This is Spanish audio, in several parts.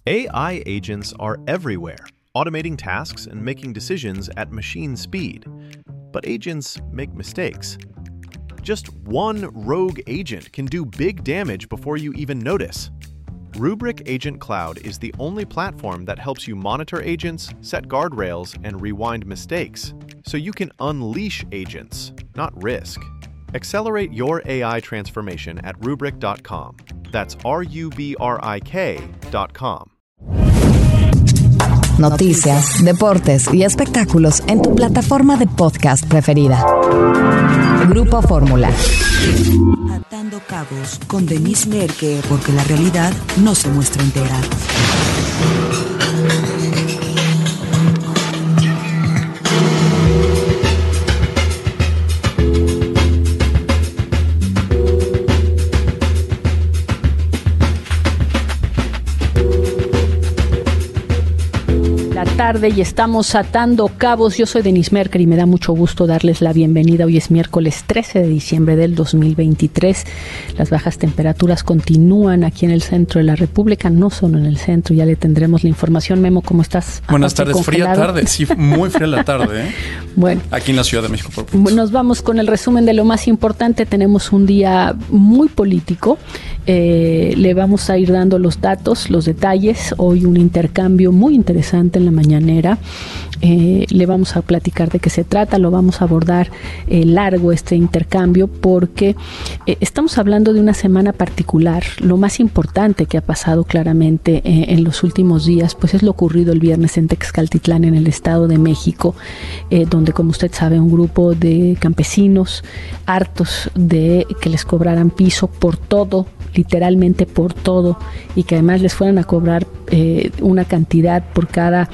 AI agents are everywhere, automating tasks and making decisions at machine speed. But agents make mistakes. Just one rogue agent can do big damage before you even notice. Rubrik Agent Cloud is the only platform that helps you monitor agents, set guardrails, and rewind mistakes, so you can unleash agents, not risk. Accelerate your AI transformation at Rubrik.com. That's RUBRIK.com. Noticias, deportes y espectáculos en tu plataforma de podcast preferida. Grupo Fórmula. Atando cabos con Denise Merker, porque la realidad no se muestra entera. Tarde y estamos atando cabos. Yo soy Denise Merker y me da mucho gusto darles la bienvenida. Hoy es miércoles 13 de diciembre del 2023. Las bajas temperaturas continúan aquí en el centro de la República, no solo en el centro. Ya le tendremos la información. Memo, ¿cómo estás? Buenas tardes. Congelado. Fría tarde, sí, muy fría la tarde, ¿eh? Bueno, aquí en la Ciudad de México. Nos vamos con el resumen de lo más importante. Tenemos un día muy político. Le vamos a ir dando los datos, los detalles. Hoy un intercambio muy interesante en la mañanera. Le vamos a platicar de qué se trata, lo vamos a abordar largo este intercambio porque estamos hablando de una semana particular. Lo más importante que ha pasado claramente en los últimos días pues es lo ocurrido el viernes en Texcaltitlán, en el Estado de México, donde, como usted sabe, un grupo de campesinos hartos de que les cobraran piso por todo, literalmente por todo, y que además les fueran a cobrar una cantidad por cada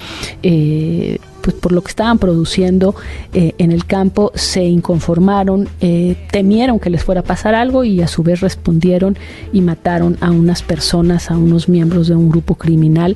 pues por lo que estaban produciendo en el campo, se inconformaron, temieron que les fuera a pasar algo y a su vez respondieron y mataron a unas personas, a unos miembros de un grupo criminal,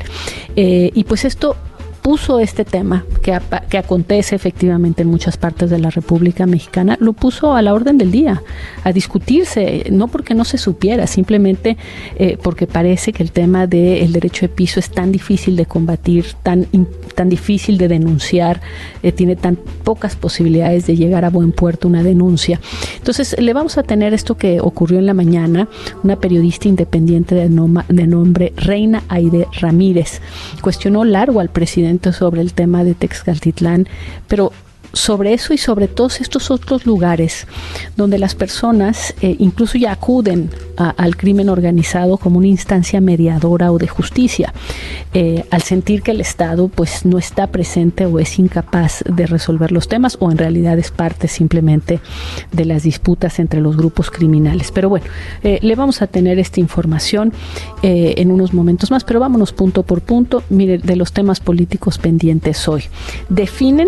y pues esto puso este tema que acontece efectivamente en muchas partes de la República Mexicana, lo puso a la orden del día, a discutirse, no porque no se supiera, simplemente porque parece que el tema del derecho de piso es tan difícil de combatir, tan difícil de denunciar, tiene tan pocas posibilidades de llegar a buen puerto una denuncia. Entonces le vamos a tener esto que ocurrió en la mañana. Una periodista independiente de nombre Reina Aide Ramírez cuestionó largo al presidente sobre el tema de Texcaltitlán, pero sobre eso y sobre todos estos otros lugares donde las personas incluso ya acuden al crimen organizado como una instancia mediadora o de justicia, al sentir que el Estado pues no está presente o es incapaz de resolver los temas, o en realidad es parte simplemente de las disputas entre los grupos criminales. Pero bueno, le vamos a tener esta información en unos momentos más, pero vámonos punto por punto. Mire, de los temas políticos pendientes hoy, definen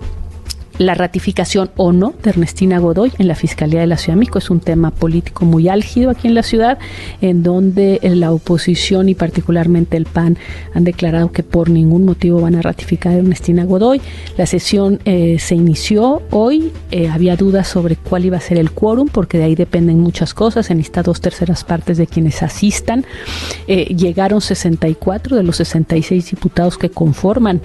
la ratificación o no de Ernestina Godoy en la Fiscalía de la Ciudad de México. Es un tema político muy álgido aquí en la ciudad, en donde la oposición y particularmente el PAN han declarado que por ningún motivo van a ratificar a Ernestina Godoy. La sesión se inició hoy, había dudas sobre cuál iba a ser el quórum, porque de ahí dependen muchas cosas. Se necesita 2/3 partes de quienes asistan. Llegaron 64 de los 66 diputados que conforman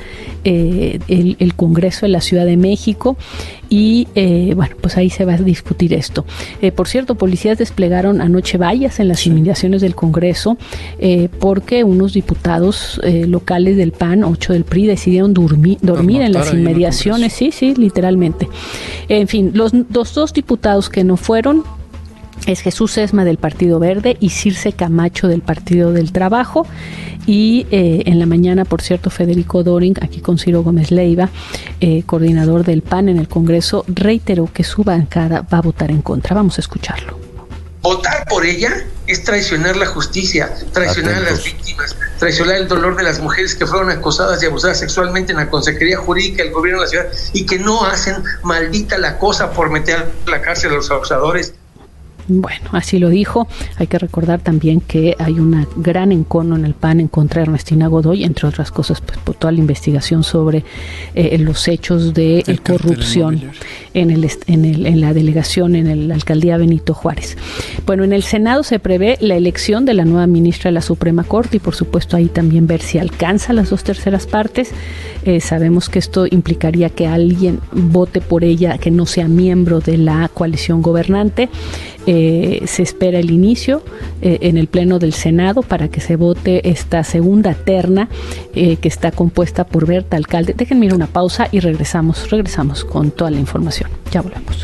el Congreso de la Ciudad de México. Y bueno, pues ahí se va a discutir esto. Por cierto, policías desplegaron anoche vallas en las inmediaciones del Congreso porque unos diputados locales del PAN, 8 del PRI, decidieron dormir en las inmediaciones. Sí, literalmente. En fin, los dos diputados que no fueron es Jesús Esma del Partido Verde y Circe Camacho del Partido del Trabajo. Y en la mañana, por cierto, Federico Doring, aquí con Ciro Gómez Leiva, coordinador del PAN en el Congreso, reiteró que su bancada va a votar en contra. Vamos a escucharlo. Votar por ella es traicionar la justicia, traicionar a las víctimas, traicionar el dolor de las mujeres que fueron acosadas y abusadas sexualmente en la Consejería Jurídica del Gobierno de la Ciudad y que no hacen maldita la cosa por meter a la cárcel a los abusadores. Bueno, así lo dijo. Hay que recordar también que hay una gran encono en el PAN en contra de Ernestina Godoy, entre otras cosas, pues por toda la investigación sobre los hechos de corrupción en la delegación, en la alcaldía Benito Juárez. Bueno, en el Senado se prevé la elección de la nueva ministra de la Suprema Corte y por supuesto ahí también ver si alcanza las 2/3 partes. Sabemos que esto implicaría que alguien vote por ella que no sea miembro de la coalición gobernante. Se espera el inicio en el Pleno del Senado para que se vote esta segunda terna que está compuesta por Berta Alcalde. Déjenme ir una pausa y regresamos con toda la información. Ya volvemos.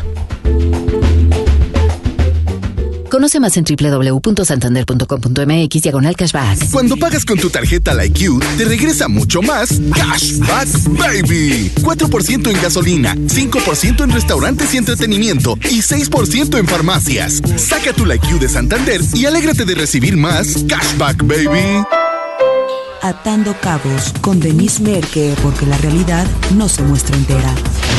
Conoce más en www.santander.com.mx/cashback. Cuando pagas con tu tarjeta LikeU, te regresa mucho más Cashback Baby. 4% en gasolina, 5% en restaurantes y entretenimiento y 6% en farmacias. Saca tu LikeU de Santander y alégrate de recibir más Cashback Baby. Atando cabos con Denise Merker, porque la realidad no se muestra entera.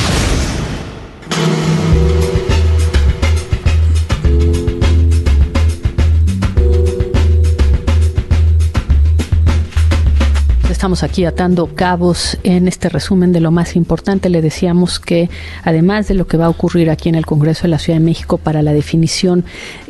Estamos aquí atando cabos en este resumen de lo más importante. Le decíamos que además de lo que va a ocurrir aquí en el Congreso de la Ciudad de México para la definición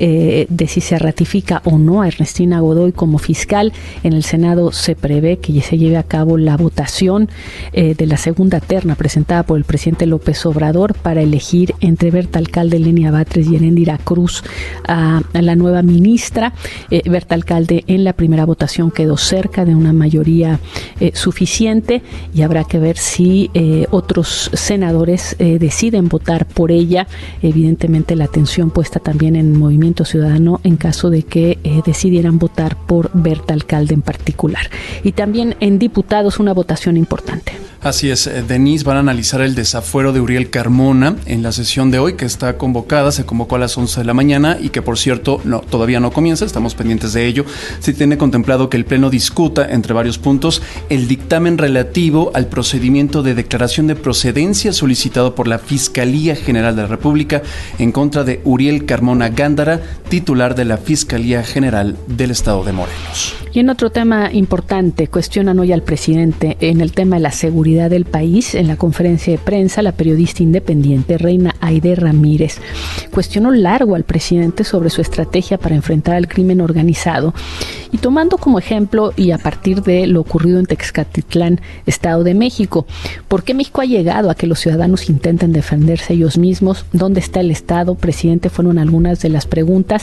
de si se ratifica o no a Ernestina Godoy como fiscal, en el Senado se prevé que se lleve a cabo la votación de la segunda terna presentada por el presidente López Obrador para elegir entre Berta Alcalde, Lenia Batres y Heréndira Cruz a la nueva ministra. Berta Alcalde en la primera votación quedó cerca de una mayoría suficiente y habrá que ver si otros senadores deciden votar por ella. Evidentemente la atención puesta también en Movimiento Ciudadano en caso de que decidieran votar por Berta Alcalde en particular. Y también en diputados una votación importante. Así es, Denise, van a analizar el desafuero de Uriel Carmona en la sesión de hoy que está convocada, se convocó a las 11 de la mañana y que por cierto todavía no comienza, estamos pendientes de ello. Se tiene contemplado que el Pleno discuta, entre varios puntos, el dictamen relativo al procedimiento de declaración de procedencia solicitado por la Fiscalía General de la República en contra de Uriel Carmona Gándara, titular de la Fiscalía General del Estado de Morelos. Y en otro tema importante, cuestionan hoy al presidente en el tema de la seguridad del país. En la conferencia de prensa, la periodista independiente Reina Aide Ramírez cuestionó largo al presidente sobre su estrategia para enfrentar al crimen organizado y tomando como ejemplo y a partir de lo ocurrido en Texcatitlán, Estado de México. ¿Por qué México ha llegado a que los ciudadanos intenten defenderse ellos mismos? ¿Dónde está el Estado? Presidente, fueron algunas de las preguntas.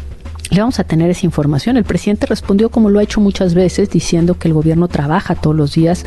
Le vamos a tener esa información. El presidente respondió como lo ha hecho muchas veces, diciendo que el gobierno trabaja todos los días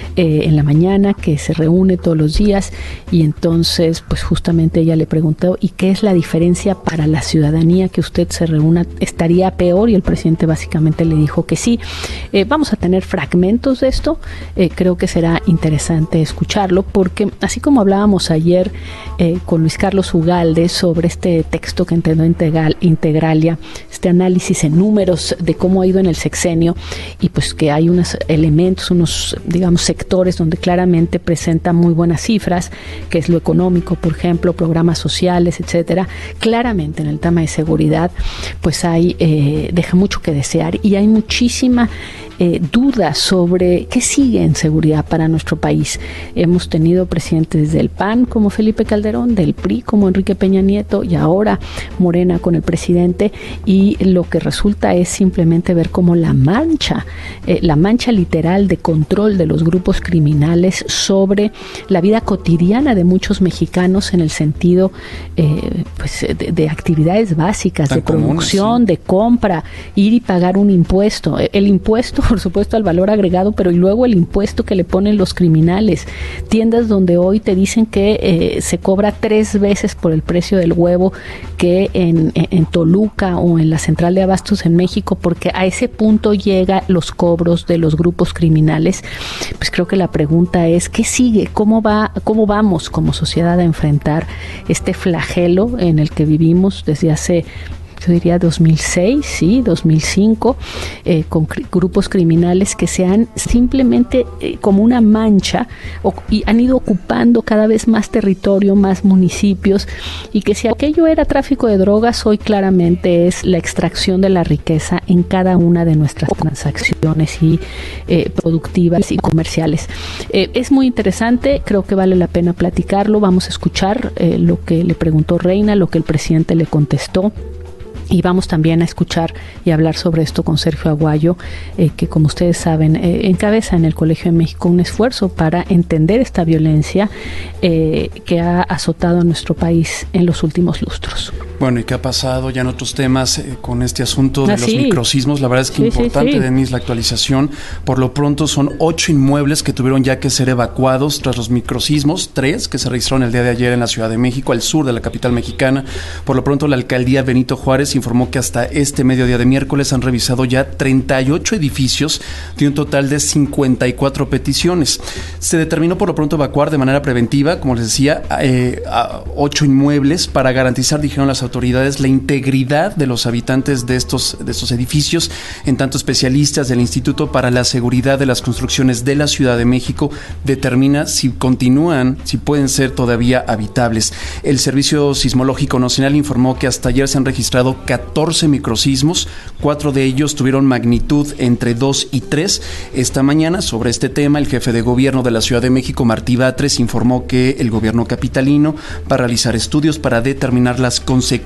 en la mañana, que se reúne todos los días y entonces pues justamente ella le preguntó ¿y qué es la diferencia para la ciudadanía que usted se reúna? ¿Estaría peor? Y el presidente básicamente le dijo que sí. Vamos a tener fragmentos de esto. Creo que será interesante escucharlo porque así como hablábamos ayer con Luis Carlos Ugalde sobre este texto que entregó Integralia, este análisis en números de cómo ha ido en el sexenio y pues que hay unos elementos, unos digamos sectores donde claramente presenta muy buenas cifras, que es lo económico, por ejemplo, programas sociales, etcétera. Claramente en el tema de seguridad pues deja mucho que desear y hay muchísima dudas sobre qué sigue en seguridad para nuestro país. Hemos tenido presidentes del PAN como Felipe Calderón, del PRI como Enrique Peña Nieto y ahora Morena con el presidente y lo que resulta es simplemente ver cómo la mancha literal de control de los grupos criminales sobre la vida cotidiana de muchos mexicanos en el sentido de actividades básicas, de producción, de compra, ir y pagar un impuesto. El impuesto, por supuesto, al valor agregado, pero y luego el impuesto que le ponen los criminales. Tiendas donde hoy te dicen que se cobra 3 veces por el precio del huevo que en Toluca o en la central de abastos en México, porque a ese punto llegan los cobros de los grupos criminales. Pues creo que la pregunta es, ¿qué sigue? ¿Cómo vamos como sociedad a enfrentar este flagelo en el que vivimos desde hace yo diría 2006, sí, 2005, con grupos criminales que se han simplemente como una mancha y han ido ocupando cada vez más territorio, más municipios, y que si aquello era tráfico de drogas, hoy claramente es la extracción de la riqueza en cada una de nuestras transacciones y productivas y comerciales. Es muy interesante, creo que vale la pena platicarlo. Vamos a escuchar lo que le preguntó Reina, lo que el presidente le contestó. Y vamos también a escuchar y hablar sobre esto con Sergio Aguayo, que como ustedes saben, encabeza en el Colegio de México un esfuerzo para entender esta violencia que ha azotado a nuestro país en los últimos lustros. Bueno, ¿y qué ha pasado ya en otros temas con este asunto de los microsismos? La verdad es que importante, Denise, la actualización. Por lo pronto son 8 inmuebles que tuvieron ya que ser evacuados tras los microsismos, 3 que se registraron el día de ayer en la Ciudad de México, al sur de la capital mexicana. Por lo pronto la alcaldía Benito Juárez informó que hasta este mediodía de miércoles han revisado ya 38 edificios de un total de 54 peticiones. Se determinó por lo pronto evacuar de manera preventiva, como les decía, a 8 inmuebles para garantizar, dijeron las autoridades, la integridad de los habitantes de estos edificios. En tanto, especialistas del Instituto para la Seguridad de las Construcciones de la Ciudad de México determina si pueden ser todavía habitables. El Servicio Sismológico Nacional informó que hasta ayer se han registrado 14 microsismos, 4 de ellos tuvieron magnitud entre 2 y 3. Esta mañana, sobre este tema, el jefe de gobierno de la Ciudad de México, Martí Batres, informó que el gobierno capitalino va a realizar estudios para determinar las consecuencias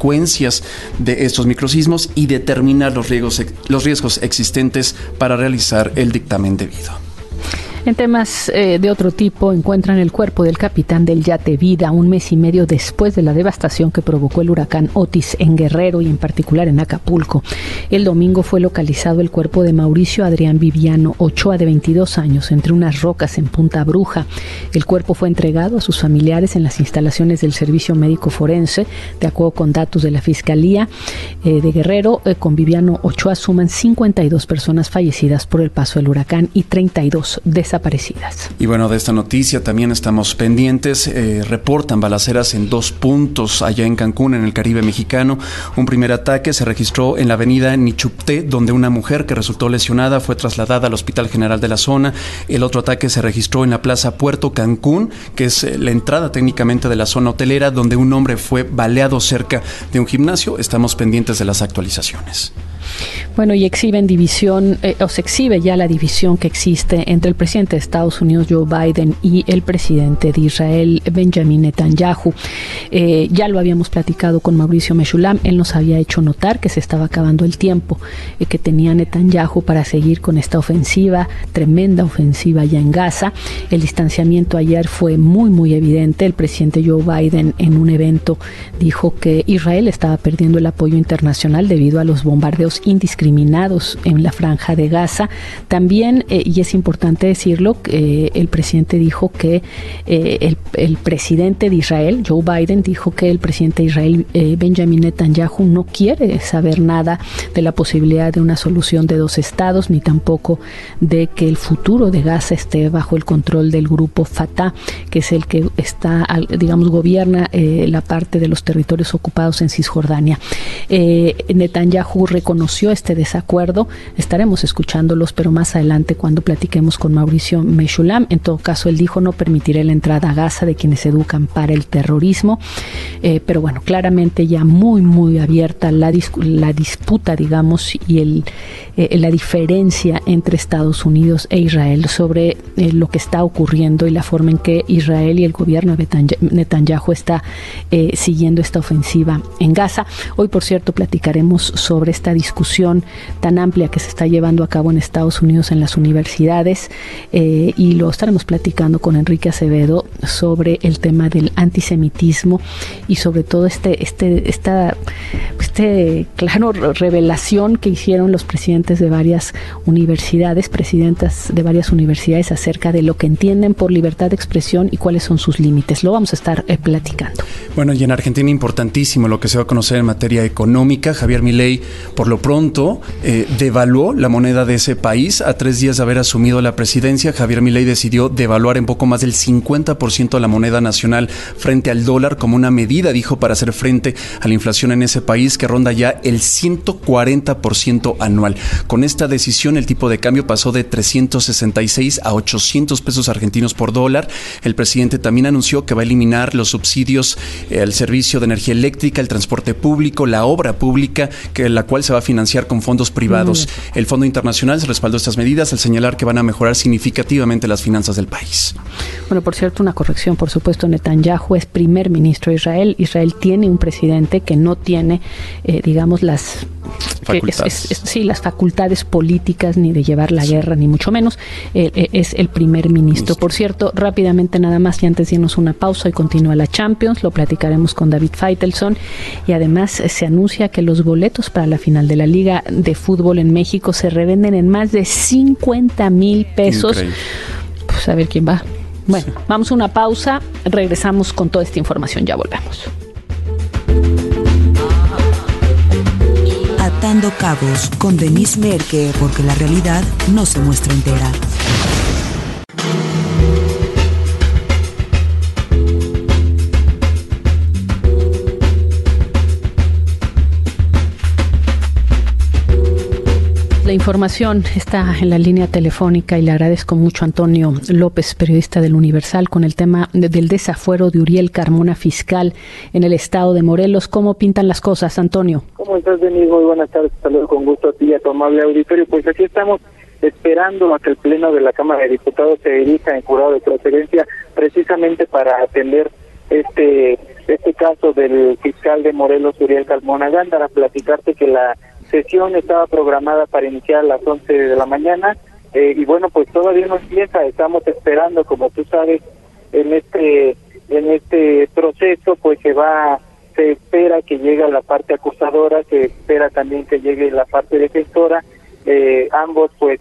de estos microsismos y determinar los riesgos existentes para realizar el dictamen debido. En temas de otro tipo, encuentran el cuerpo del capitán del yate Vida 1 mes y medio después de la devastación que provocó el huracán Otis en Guerrero y en particular en Acapulco. El domingo fue localizado el cuerpo de Mauricio Adrián Viviano Ochoa, de 22 años, entre unas rocas en Punta Bruja. El cuerpo fue entregado a sus familiares en las instalaciones del Servicio Médico Forense. De acuerdo con datos de la Fiscalía de Guerrero, con Viviano Ochoa suman 52 personas fallecidas por el paso del huracán y 32 desaparecidas. Y bueno, de esta noticia también estamos pendientes. Reportan balaceras en 2 puntos allá en Cancún, en el Caribe mexicano. Un primer ataque se registró en la avenida Nichupté, donde una mujer que resultó lesionada fue trasladada al Hospital General de la zona. El otro ataque se registró en la Plaza Puerto Cancún, que es la entrada técnicamente de la zona hotelera, donde un hombre fue baleado cerca de un gimnasio. Estamos pendientes de las actualizaciones. Bueno, y se exhibe ya la división que existe entre el presidente de Estados Unidos, Joe Biden, y el presidente de Israel, Benjamin Netanyahu. Ya lo habíamos platicado con Mauricio Meshulam. Él nos había hecho notar que se estaba acabando el tiempo que tenía Netanyahu para seguir con esta ofensiva, tremenda ofensiva ya en Gaza. El distanciamiento ayer fue muy, muy evidente. El presidente Joe Biden, en un evento, dijo que Israel estaba perdiendo el apoyo internacional debido a los bombardeos indiscriminados en la franja de Gaza. También, y es importante decirlo, el presidente dijo que el presidente de Israel, Joe Biden, dijo que el presidente de Israel, Benjamin Netanyahu, no quiere saber nada de la posibilidad de una solución de 2 estados, ni tampoco de que el futuro de Gaza esté bajo el control del grupo Fatah, que es el que gobierna la parte de los territorios ocupados en Cisjordania. Netanyahu reconoció este desacuerdo. Estaremos escuchándolos, pero más adelante cuando platiquemos con Mauricio Meshulam. En todo caso, él dijo: no permitiré la entrada a Gaza de quienes educan para el terrorismo. Pero bueno, claramente ya muy, muy abierta la disputa, digamos, y la diferencia entre Estados Unidos e Israel sobre lo que está ocurriendo y la forma en que Israel y el gobierno de Netanyahu está siguiendo esta ofensiva en Gaza. Hoy, por cierto, platicaremos sobre esta discusión tan amplia que se está llevando a cabo en Estados Unidos en las universidades, y lo estaremos platicando con Enrique Acevedo sobre el tema del antisemitismo y sobre todo esta revelación que hicieron los presidentes de varias universidades, presidentas de varias universidades, acerca de lo que entienden por libertad de expresión y cuáles son sus límites. Lo vamos a estar platicando. Bueno, y en Argentina, importantísimo lo que se va a conocer en materia económica. Javier Milei, por lo pronto devaluó la moneda de ese país. A 3 días de haber asumido la presidencia, Javier Milei decidió devaluar en poco más del 50% la moneda nacional frente al dólar como una medida, dijo, para hacer frente a la inflación en ese país que ronda ya el 140% anual. Con esta decisión, el tipo de cambio pasó de 366 a 800 pesos argentinos por dólar. El presidente también anunció que va a eliminar los subsidios al servicio de energía eléctrica, el transporte público, la obra pública, la cual se va a financiar con fondos privados. El Fondo Internacional se respaldó estas medidas al señalar que van a mejorar significativamente las finanzas del país. Bueno, por cierto, una corrección, por supuesto, Netanyahu es primer ministro de Israel. Israel tiene un presidente que no tiene, digamos, las facultades políticas ni de llevar la guerra, ni mucho menos. Es el primer ministro. Por cierto, rápidamente nada más, y antes de irnos una pausa y continúa la Champions, lo platicaremos con David Feitelson, y además se anuncia que los boletos para la final de la Liga de Fútbol en México se revenden en más de 50,000 pesos. Increíble. Pues a ver quién va. Bueno, vamos a una pausa, regresamos con toda esta información, ya volvemos. Atando cabos con Denise Merker, porque la realidad no se muestra entera. La información está en la línea telefónica y le agradezco mucho a Antonio López, periodista del Universal, con el tema del desafuero de Uriel Carmona, fiscal en el estado de Morelos. ¿Cómo pintan las cosas, Antonio? ¿Cómo estás, Denise? Muy buenas tardes. Saludos con gusto a ti y a tu amable auditorio. Pues aquí estamos esperando a que el Pleno de la Cámara de Diputados se dirija en jurado de procedencia precisamente para atender este caso del fiscal de Morelos, Uriel Carmona Gándara. Platicarte que la sesión estaba programada para iniciar a las 11 de la mañana y bueno, pues todavía no empieza. Estamos esperando, como tú sabes, en este proceso pues se espera que llegue la parte acusadora, se espera también que llegue la parte defensora. Ambos pues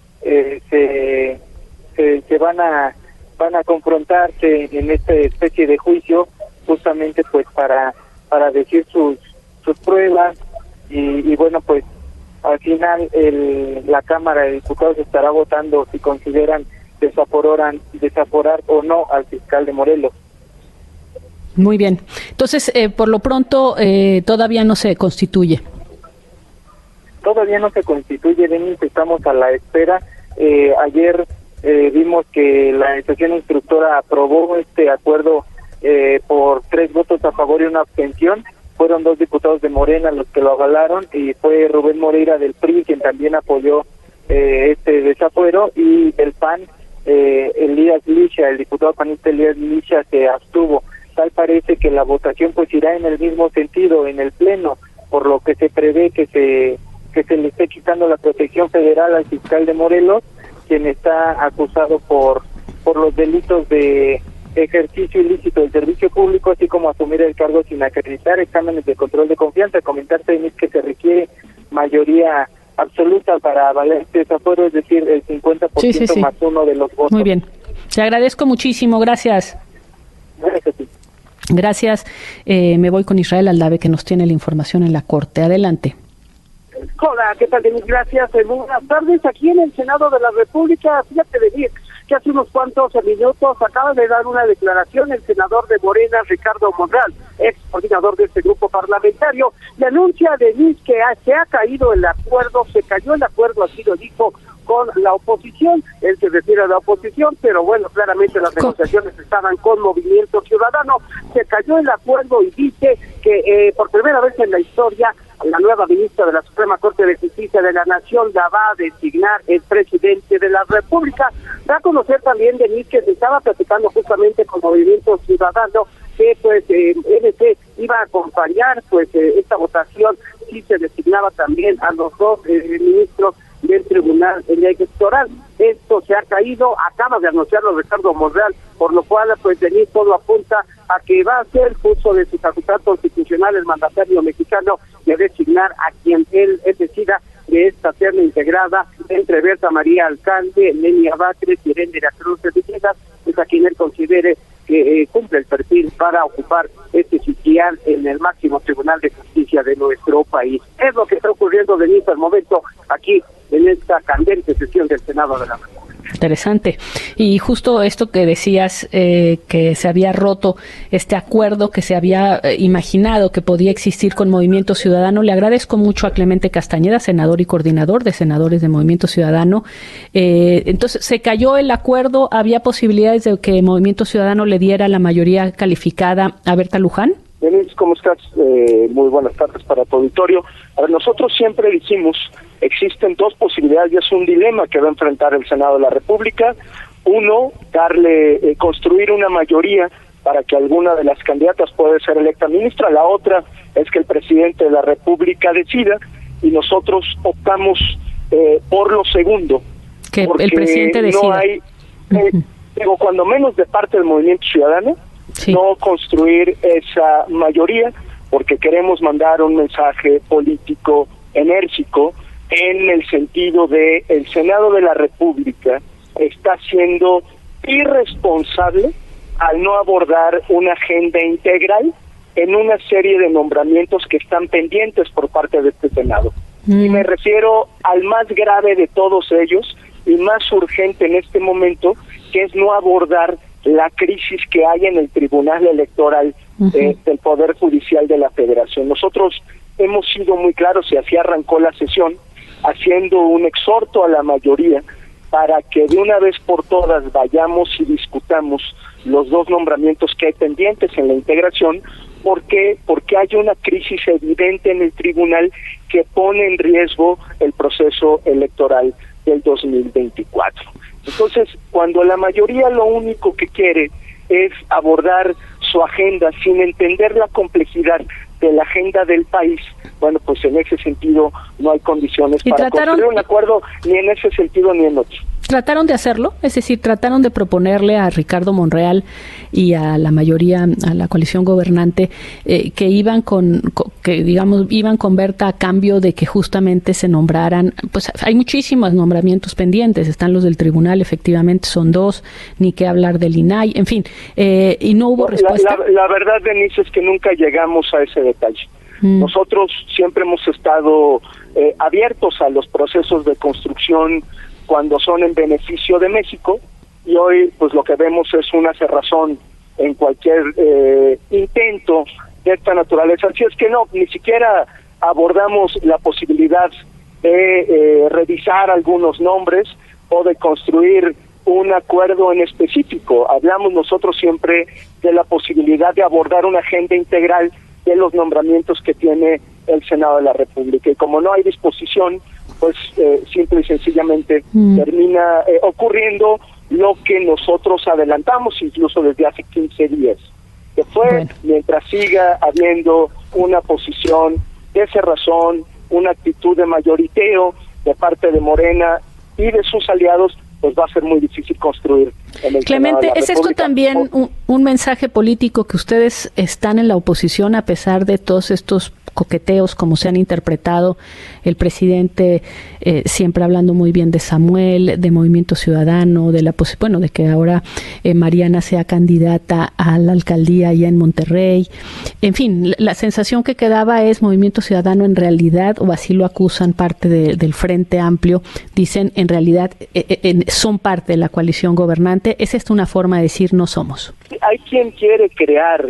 se van a confrontarse en esta especie de juicio, justamente pues para decir sus pruebas. Y bueno, pues al final la Cámara de Diputados estará votando si consideran desaforar o no al fiscal de Morelos. Muy bien. Entonces, por lo pronto, todavía no se constituye. Todavía no se constituye, Denis, estamos a la espera. Ayer vimos que la sesión instructora aprobó este acuerdo por 3 votos a favor y una abstención. Fueron 2 diputados de Morena los que lo avalaron y fue Rubén Moreira del PRI quien también apoyó este desafuero, y el PAN, Elías Licha, el diputado panista Elías Licha se abstuvo. Tal parece que la votación pues irá en el mismo sentido en el Pleno, por lo que se prevé que se le esté quitando la protección federal al fiscal de Morelos, quien está acusado por los delitos de ejercicio ilícito del servicio público, así como asumir el cargo sin acreditar, exámenes de control de confianza. Comentarte, Denise, que se requiere mayoría absoluta para avalar este desafuero, es decir, el 50% sí. Más 1 de los votos. Muy bien. Te agradezco muchísimo. Gracias. Gracias a ti. Gracias. Me voy con Israel Aldave, que nos tiene la información en la Corte. Adelante. Hola, ¿qué tal, Denise? Gracias. Buenas tardes. Aquí en el Senado de la República, fíjate, Denise, que hace unos cuantos minutos acaba de dar una declaración el senador de Morena, Ricardo Monreal, ex coordinador de este grupo parlamentario, y anuncia, Denise, que se ha caído el acuerdo, se cayó el acuerdo, así lo dijo, con la oposición. Él se refiere a la oposición, pero bueno, claramente las negociaciones estaban con Movimiento Ciudadano. Se cayó el acuerdo y dice que por primera vez en la historia la nueva ministra de la Suprema Corte de Justicia de la Nación la va a designar el presidente de la República. Da a conocer también, Denise, que se estaba platicando justamente con Movimiento Ciudadano que pues MC iba a acompañar pues esta votación si se designaba también a los 2 ministros del Tribunal Electoral. Esto se ha caído, acaba de anunciarlo Ricardo Monreal, por lo cual pues Denise, todo apunta a que va a hacer uso de su facultad constitucional el mandatario mexicano de designar a quien él decida de esta terna integrada entre Berta María Alcalde, Lenia Batres y Irene de la Cruz de Villegas, es a quien él considere que cumple el perfil para ocupar este sitial en el máximo Tribunal de Justicia de nuestro país. Es lo que está ocurriendo ocurriendo, Denise, al momento aquí en esta candente sesión del Senado de la República. Interesante. Y justo esto que decías, que se había roto este acuerdo que se había imaginado que podía existir con Movimiento Ciudadano, le agradezco mucho a Clemente Castañeda, senador y coordinador de senadores de Movimiento Ciudadano. Entonces, se cayó el acuerdo, ¿había posibilidades de que Movimiento Ciudadano le diera la mayoría calificada a Berta Luján? Denise, ¿cómo estás? Muy buenas tardes para tu auditorio. A ver, nosotros siempre dijimos, existen dos posibilidades y es un dilema que va a enfrentar el Senado de la República. Uno, construir una mayoría para que alguna de las candidatas pueda ser electa ministra. La otra es que el presidente de la República decida, y nosotros optamos por lo segundo. Que el presidente decida. No hay, digo, cuando menos de parte del Movimiento Ciudadano, sí, no construir esa mayoría, porque queremos mandar un mensaje político enérgico en el sentido de el Senado de la República está siendo irresponsable al no abordar una agenda integral en una serie de nombramientos que están pendientes por parte de este Senado. Y me refiero al más grave de todos ellos y más urgente en este momento, que es no abordar la crisis que hay en el Tribunal Electoral del Poder Judicial de la Federación. Nosotros hemos sido muy claros y así arrancó la sesión, haciendo un exhorto a la mayoría para que de una vez por todas vayamos y discutamos los dos nombramientos que hay pendientes en la integración. ¿Por qué? Porque hay una crisis evidente en el tribunal que pone en riesgo el proceso electoral del 2024. Entonces, cuando la mayoría lo único que quiere es abordar su agenda sin entender la complejidad de la agenda del país, bueno, pues en ese sentido no hay condiciones para construir un acuerdo ni en ese sentido ni en otro. ¿Trataron de hacerlo? Es decir, ¿trataron de proponerle a Ricardo Monreal y a la mayoría, a la coalición gobernante, que iban con Berta a cambio de que justamente se nombraran? Pues hay muchísimos nombramientos pendientes, están los del tribunal, efectivamente son 2, ni que hablar del INAI, en fin, y no hubo respuesta. La verdad, Denise, es que nunca llegamos a ese detalle. Nosotros siempre hemos estado abiertos a los procesos de construcción cuando son en beneficio de México, y hoy pues lo que vemos es una cerrazón en cualquier intento de esta naturaleza. Así es que no, ni siquiera abordamos la posibilidad de revisar algunos nombres o de construir un acuerdo en específico. Hablamos nosotros siempre de la posibilidad de abordar una agenda integral de los nombramientos que tiene el Senado de la República, y como no hay disposición, pues simple y sencillamente termina ocurriendo lo que nosotros adelantamos incluso desde hace 15 días, que fue mientras siga habiendo una posición de cerrazón, una actitud de mayoriteo de parte de Morena y de sus aliados, pues va a ser muy difícil construir en el Clemente, ¿es esto también un mensaje político que ustedes están en la oposición a pesar de todos estos coqueteos, como se han interpretado, el presidente siempre hablando muy bien de Samuel, de Movimiento Ciudadano, de de que ahora Mariana sea candidata a la alcaldía allá en Monterrey? En fin, la sensación que quedaba es Movimiento Ciudadano en realidad, o así lo acusan parte del Frente Amplio, dicen en realidad son parte de la coalición gobernante. ¿Es esto una forma de decir no somos? Hay quien quiere crear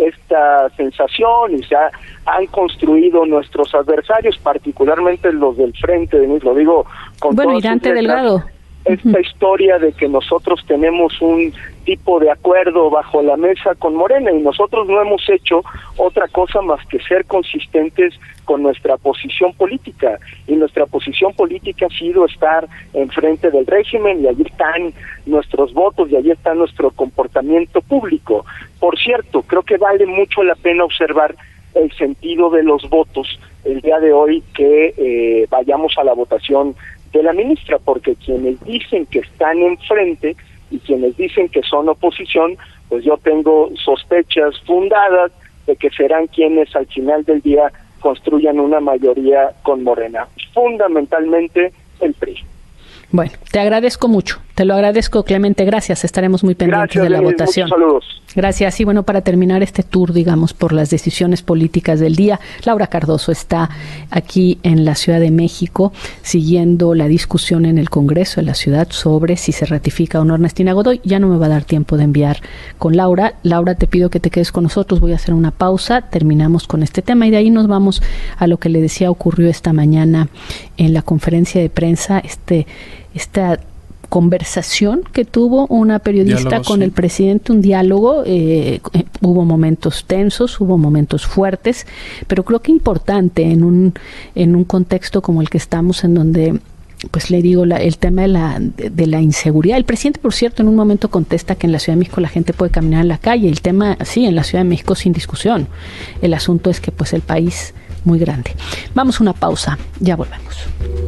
esta sensación y han construido nuestros adversarios, particularmente los del Frente, Denise, lo digo con Irante Delgado. Esta historia de que nosotros tenemos un tipo de acuerdo bajo la mesa con Morena, y nosotros no hemos hecho otra cosa más que ser consistentes con nuestra posición política, y nuestra posición política ha sido estar enfrente del régimen, y allí están nuestros votos y allí está nuestro comportamiento público. Por cierto, creo que vale mucho la pena observar el sentido de los votos el día de hoy que vayamos a la votación de la ministra, porque quienes dicen que están enfrente y quienes dicen que son oposición, pues yo tengo sospechas fundadas de que serán quienes al final del día construyan una mayoría con Morena, fundamentalmente el PRI. Bueno, te agradezco mucho. Te lo agradezco, Clemente, gracias, estaremos muy pendientes de la votación. Saludos. Gracias. Y bueno, para terminar este tour, digamos, por las decisiones políticas del día, Laura Cardoso está aquí en la Ciudad de México siguiendo la discusión en el Congreso de la ciudad sobre si se ratifica o no Ernestina Godoy. Ya no me va a dar tiempo de enviar con Laura. Laura, te pido que te quedes con nosotros, voy a hacer una pausa, terminamos con este tema y de ahí nos vamos a lo que le decía ocurrió esta mañana en la conferencia de prensa, esta conversación que tuvo una periodista con el presidente, un diálogo, hubo momentos tensos, hubo momentos fuertes, pero creo que importante en un contexto como el que estamos, en donde, pues le digo, el tema de la inseguridad. El presidente, por cierto, en un momento contesta que en la Ciudad de México la gente puede caminar en la calle. El tema, sí, en la Ciudad de México sin discusión. El asunto es que pues el país muy grande. Vamos a una pausa, ya volvemos.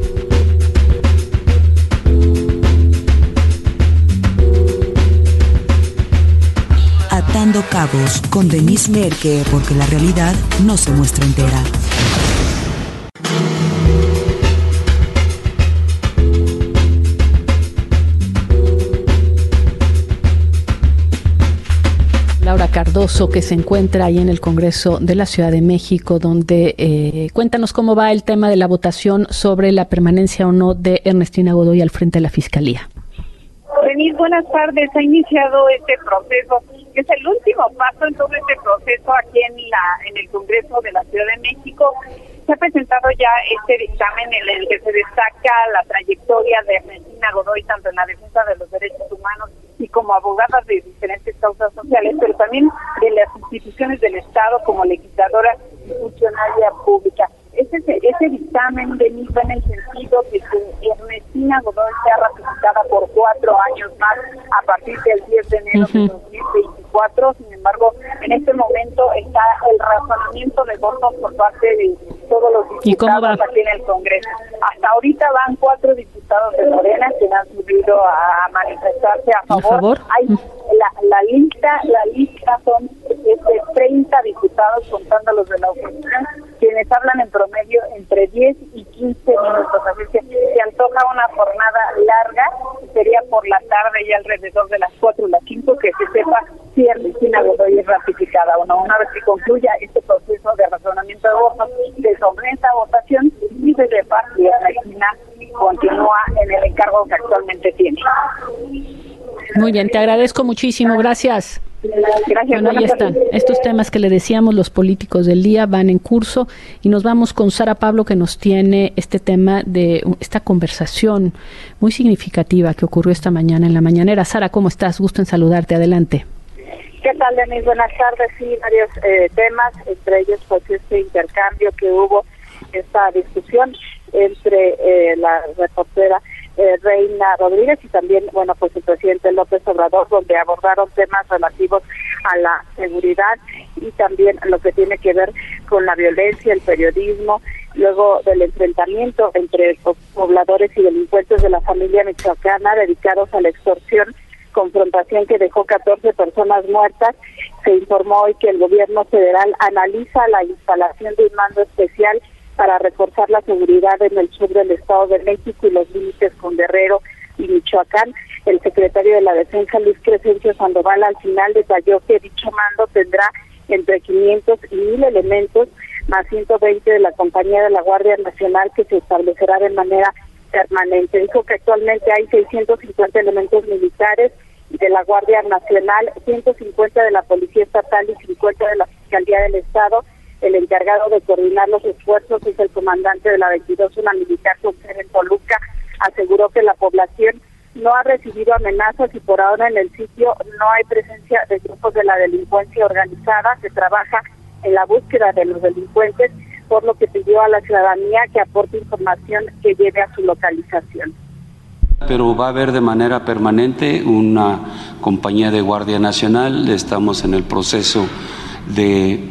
Atando Cabos con Denise Merker, porque la realidad no se muestra entera. Laura Cardoso, que se encuentra ahí en el Congreso de la Ciudad de México, donde cuéntanos cómo va el tema de la votación sobre la permanencia o no de Ernestina Godoy al frente de la Fiscalía. Denise, buenas tardes. Ha iniciado este proceso, que es el último paso en todo este proceso aquí en el Congreso de la Ciudad de México. Se ha presentado ya este dictamen en el que se destaca la trayectoria de Ernestina Godoy, tanto en la defensa de los derechos humanos y como abogada de diferentes causas sociales, pero también de las instituciones del Estado como legisladora y funcionaria pública. Ese dictamen de mí va en el sentido de que Ernestina Godoy sea ratificada por 4 años más a partir del 10 de enero de 2024. Sin embargo, en este momento está el razonamiento de votos por parte de todos los diputados aquí en el Congreso. Hasta ahorita van 4 diputados de Morena que han subido a manifestarse a favor. Hay la lista son de 30 diputados, contando los de la oposición, quienes hablan en promedio entre 10 y 15 minutos. Así que se antoja una jornada larga, sería por la tarde y alrededor de las 4 o las 5 que se sepa si Ernestina Godoy es ratificada o no. Una vez que concluya este proceso de razonamiento de votos, se somete a votación y se sepa si Ernestina continúa en el encargo que actualmente tiene. Muy bien, te agradezco muchísimo, gracias. Gracias. Bueno, ahí están estos temas que le decíamos, los políticos del día van en curso, y nos vamos con Sara Pablo, que nos tiene este tema de esta conversación muy significativa que ocurrió esta mañana en la mañanera. Sara, ¿cómo estás? Gusto en saludarte, adelante. ¿Qué tal, Denise? Buenas tardes. Sí, varios temas, entre ellos pues este intercambio que hubo, esta discusión entre la reportera Reina Rodríguez y también, bueno, pues el presidente López Obrador, donde abordaron temas relativos a la seguridad y también lo que tiene que ver con la violencia, el periodismo, luego del enfrentamiento entre pobladores y delincuentes de la familia michoacana dedicados a la extorsión, confrontación que dejó 14 personas muertas. Se informó hoy que el gobierno federal analiza la instalación de un mando especial para reforzar la seguridad en el sur del Estado de México y los límites con Guerrero y Michoacán. El secretario de la Defensa, Luis Crescencio Sandoval, al final detalló que dicho mando tendrá entre 500 y 1,000 elementos, más 120 de la compañía de la Guardia Nacional, que se establecerá de manera permanente. Dijo que actualmente hay 650 elementos militares de la Guardia Nacional, 150 de la Policía Estatal y 50 de la Fiscalía del Estado. El encargado de coordinar los esfuerzos es el comandante de la 22 Zona Militar con sede en Toluca. Aseguró que la población no ha recibido amenazas y por ahora en el sitio no hay presencia de grupos de la delincuencia organizada. Se trabaja en la búsqueda de los delincuentes, por lo que pidió a la ciudadanía que aporte información que lleve a su localización. Pero va a haber de manera permanente una compañía de Guardia Nacional. Estamos en el proceso de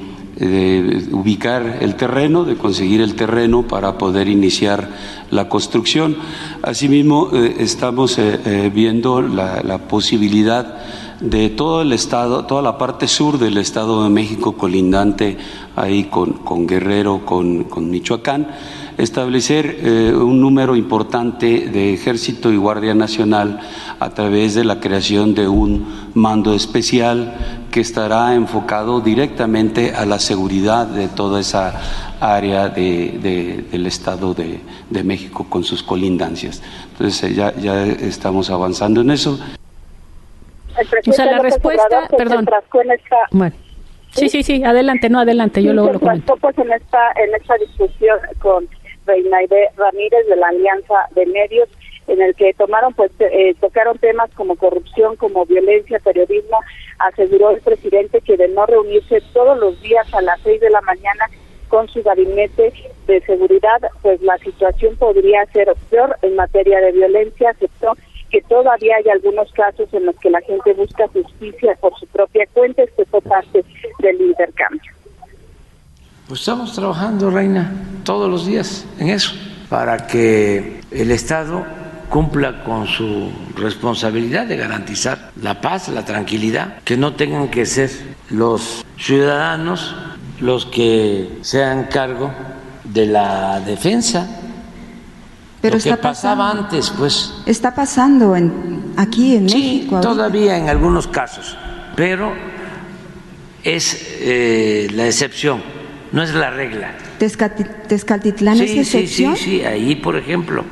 ubicar el terreno, de conseguir el terreno para poder iniciar la construcción. Asimismo, estamos viendo la posibilidad de todo el estado, toda la parte sur del Estado de México colindante ahí con Guerrero, con Michoacán, establecer un número importante de Ejército y Guardia Nacional a través de la creación de un mando especial que estará enfocado directamente a la seguridad de toda esa área del Estado de México con sus colindancias. Entonces ya estamos avanzando en eso. O sea, la respuesta, perdón. Bueno. Sí, adelante, yo luego lo comento. Pues en esta discusión con Reinaide Ramírez de la Alianza de Medios, en el que tocaron temas como corrupción, como violencia, periodismo. Aseguró el presidente que de no reunirse todos los días a las 6 de la mañana con su gabinete de seguridad, pues la situación podría ser peor en materia de violencia. Aceptó que todavía hay algunos casos en los que la gente busca justicia por su propia cuenta. Esto fue parte del intercambio. Pues estamos trabajando, Reina, todos los días en eso, para que el Estado cumpla con su responsabilidad de garantizar la paz, la tranquilidad, que no tengan que ser los ciudadanos los que se hagan cargo de la defensa. Pero lo que pasaba antes, pues. Está pasando aquí en México. Sí, todavía en algunos casos, pero es la excepción, no es la regla. ¿Tezcatitlán es excepción? Sí, ahí por ejemplo,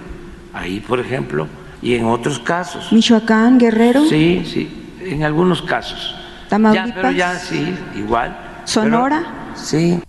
y en otros casos. ¿Michoacán, Guerrero? Sí, en algunos casos. ¿Tamaulipas? Pero ya sí, igual. ¿Sonora? Pero, sí.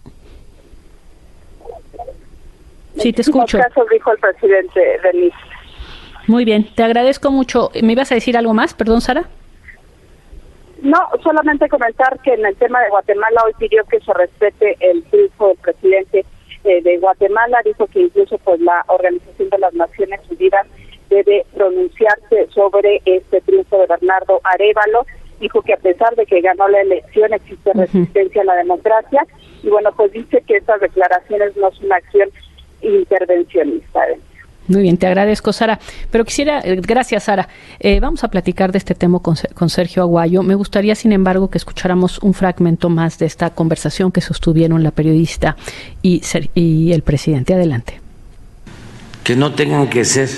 Sí, te escucho. Casos, dijo el presidente Denis. Muy bien, te agradezco mucho. ¿Me ibas a decir algo más? Perdón, Sara. No, solamente comentar que en el tema de Guatemala hoy pidió que se respete el triunfo del presidente de Guatemala. Dijo que incluso pues la Organización de las Naciones Unidas debe pronunciarse sobre este triunfo de Bernardo Arévalo. Dijo que a pesar de que ganó la elección existe resistencia a la democracia y bueno, pues dice que estas declaraciones no es una acción intervencionista. Muy bien, te agradezco, Sara. Pero gracias, Sara. Vamos a platicar de este tema con Sergio Aguayo. Me gustaría, sin embargo, que escucháramos un fragmento más de esta conversación que sostuvieron la periodista y el presidente. Adelante. Que no tengan que ser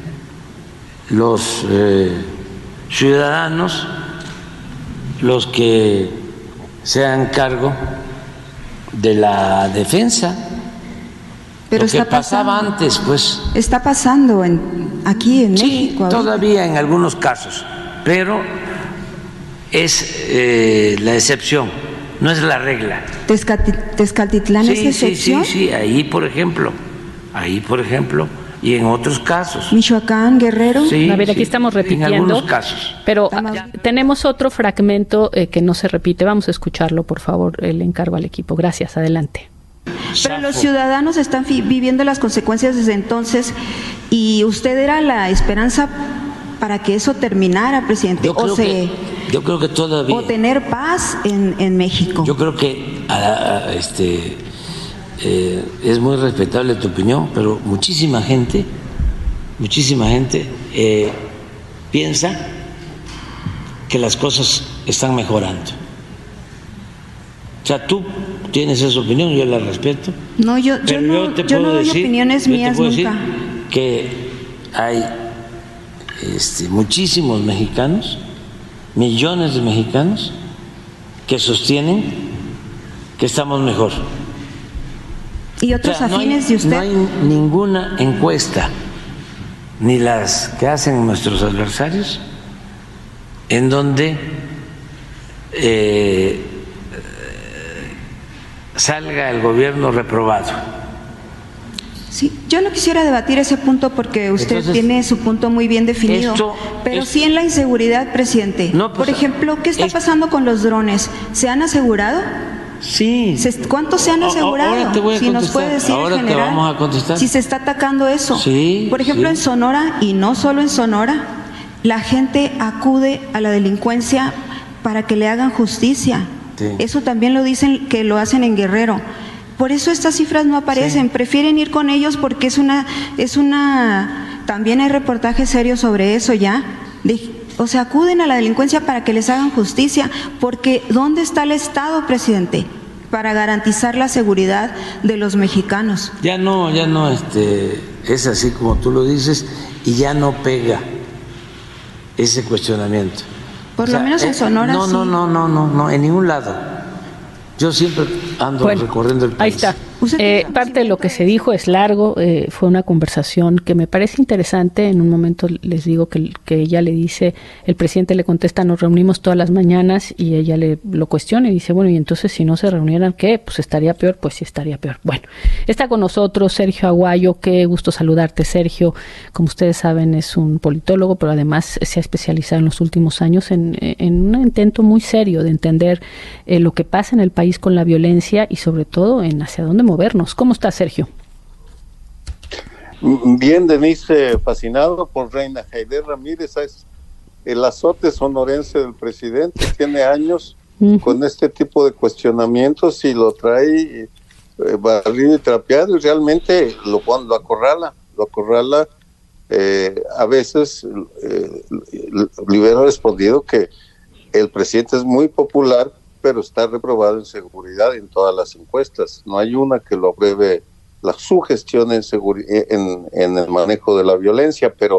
los ciudadanos los que se hagan cargo de la defensa. Pero lo que pasaba antes, pues. Está pasando aquí en México. Sí, todavía en algunos casos, pero es la excepción, no es la regla. ¿Tezcatitlán es excepción? Sí, ahí por ejemplo, y en otros casos. ¿Michoacán, Guerrero? Sí, a ver, aquí estamos repitiendo. En algunos casos. Pero tenemos otro fragmento que no se repite. Vamos a escucharlo, por favor. Le encargo al equipo. Gracias, adelante. Pero los ciudadanos están viviendo las consecuencias desde entonces y usted era la esperanza para que eso terminara, presidente. Yo creo que todavía. O tener paz en México. Yo creo que es muy respetable tu opinión, pero muchísima gente piensa que las cosas están mejorando. O sea, tú tienes esa opinión, yo la respeto. No, yo no doy opiniones mías nunca. Decir que hay muchísimos mexicanos, millones de mexicanos, que sostienen que estamos mejor. ¿Y otros afines de usted? No hay ninguna encuesta, ni las que hacen nuestros adversarios, en donde salga el gobierno reprobado. Sí, yo no quisiera debatir ese punto porque usted tiene su punto muy bien definido, pero sí en la inseguridad, presidente. No, pues, por ejemplo, ¿qué está pasando con los drones? ¿Se han asegurado? Sí. ¿Cuántos se han asegurado? Ahora te voy a si nos puede decir ahora en general, te vamos a contestar. Si se está atacando eso. Sí, por ejemplo, sí. en Sonora, y no solo en Sonora, la gente acude a la delincuencia para que le hagan justicia. Sí. Eso también lo dicen que lo hacen en Guerrero. Por eso estas cifras no aparecen. Sí. Prefieren ir con ellos porque también hay reportajes serios sobre eso ya. O sea, acuden a la delincuencia para que les hagan justicia, porque ¿dónde está el Estado, presidente? para garantizar la seguridad de los mexicanos. Ya no, es así como tú lo dices y ya no pega ese cuestionamiento. Por lo menos en Sonora sí. No, en ningún lado. Yo siempre ando recorriendo el país. Ahí está. Parte de lo que se dijo es largo, fue una conversación que me parece interesante. En un momento les digo que ella le dice, el presidente le contesta, nos reunimos todas las mañanas, y ella lo cuestiona y dice, bueno, y entonces si no se reunieran, ¿qué? Pues estaría peor. Pues sí, estaría peor. Bueno, está con nosotros Sergio Aguayo. Qué gusto saludarte, Sergio. Como ustedes saben, es un politólogo, pero además se ha especializado en los últimos años en un intento muy serio de entender lo que pasa en el país con la violencia y sobre todo en hacia dónde movernos. ¿Cómo está, Sergio? Bien, Denise, fascinado por Reina Jaide Ramírez. Es el azote sonorense del presidente, tiene años con este tipo de cuestionamientos y lo trae barrido y trapeado, y realmente lo acorrala. A veces le hubiera respondido que el presidente es muy popular, pero está reprobado en seguridad en todas las encuestas. No hay una que lo apruebe su gestión en el manejo de la violencia, pero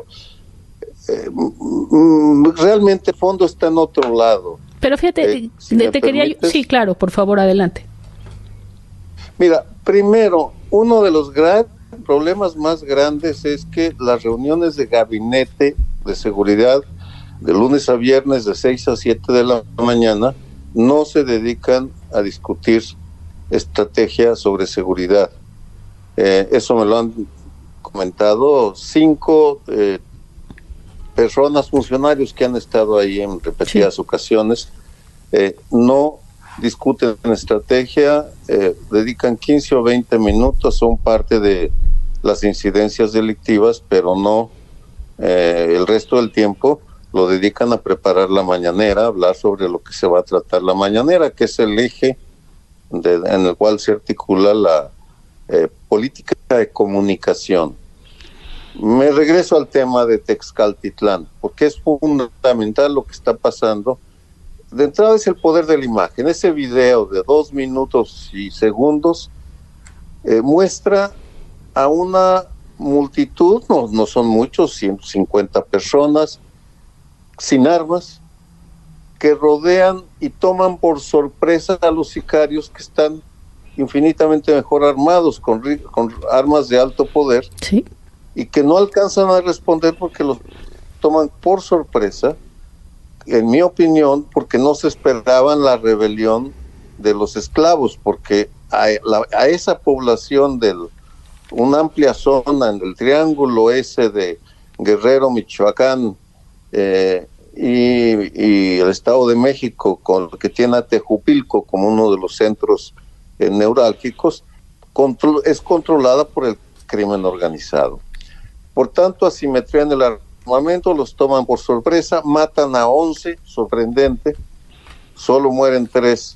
realmente el fondo está en otro lado. Pero fíjate, te quería... Sí, claro, por favor, adelante. Mira, primero, uno de los problemas más grandes es que las reuniones de gabinete de seguridad de lunes a viernes de 6 a 7 de la mañana no se dedican a discutir estrategia sobre seguridad. Eso me lo han comentado 5 personas, funcionarios que han estado ahí en repetidas ocasiones. No discuten estrategia, dedican 15 o 20 minutos, son parte de las incidencias delictivas, pero no el resto del tiempo lo dedican a preparar la mañanera, a hablar sobre lo que se va a tratar la mañanera, que es el eje en el cual se articula la política de comunicación. Me regreso al tema de Texcaltitlán, porque es fundamental lo que está pasando. De entrada es el poder de la imagen. Ese video de 2 minutos y segundos muestra a una multitud, no son muchos, 150 personas, sin armas, que rodean y toman por sorpresa a los sicarios que están infinitamente mejor armados, con armas de alto poder, ¿sí? Y que no alcanzan a responder porque los toman por sorpresa, en mi opinión, porque no se esperaban la rebelión de los esclavos, porque a esa población una amplia zona en el triángulo ese de Guerrero, Michoacán, y el Estado de México, que tiene a Tejupilco como uno de los centros neurálgicos, es controlada por el crimen organizado. Por tanto, asimetría en el armamento, los toman por sorpresa, matan a 11, sorprendente, solo mueren 3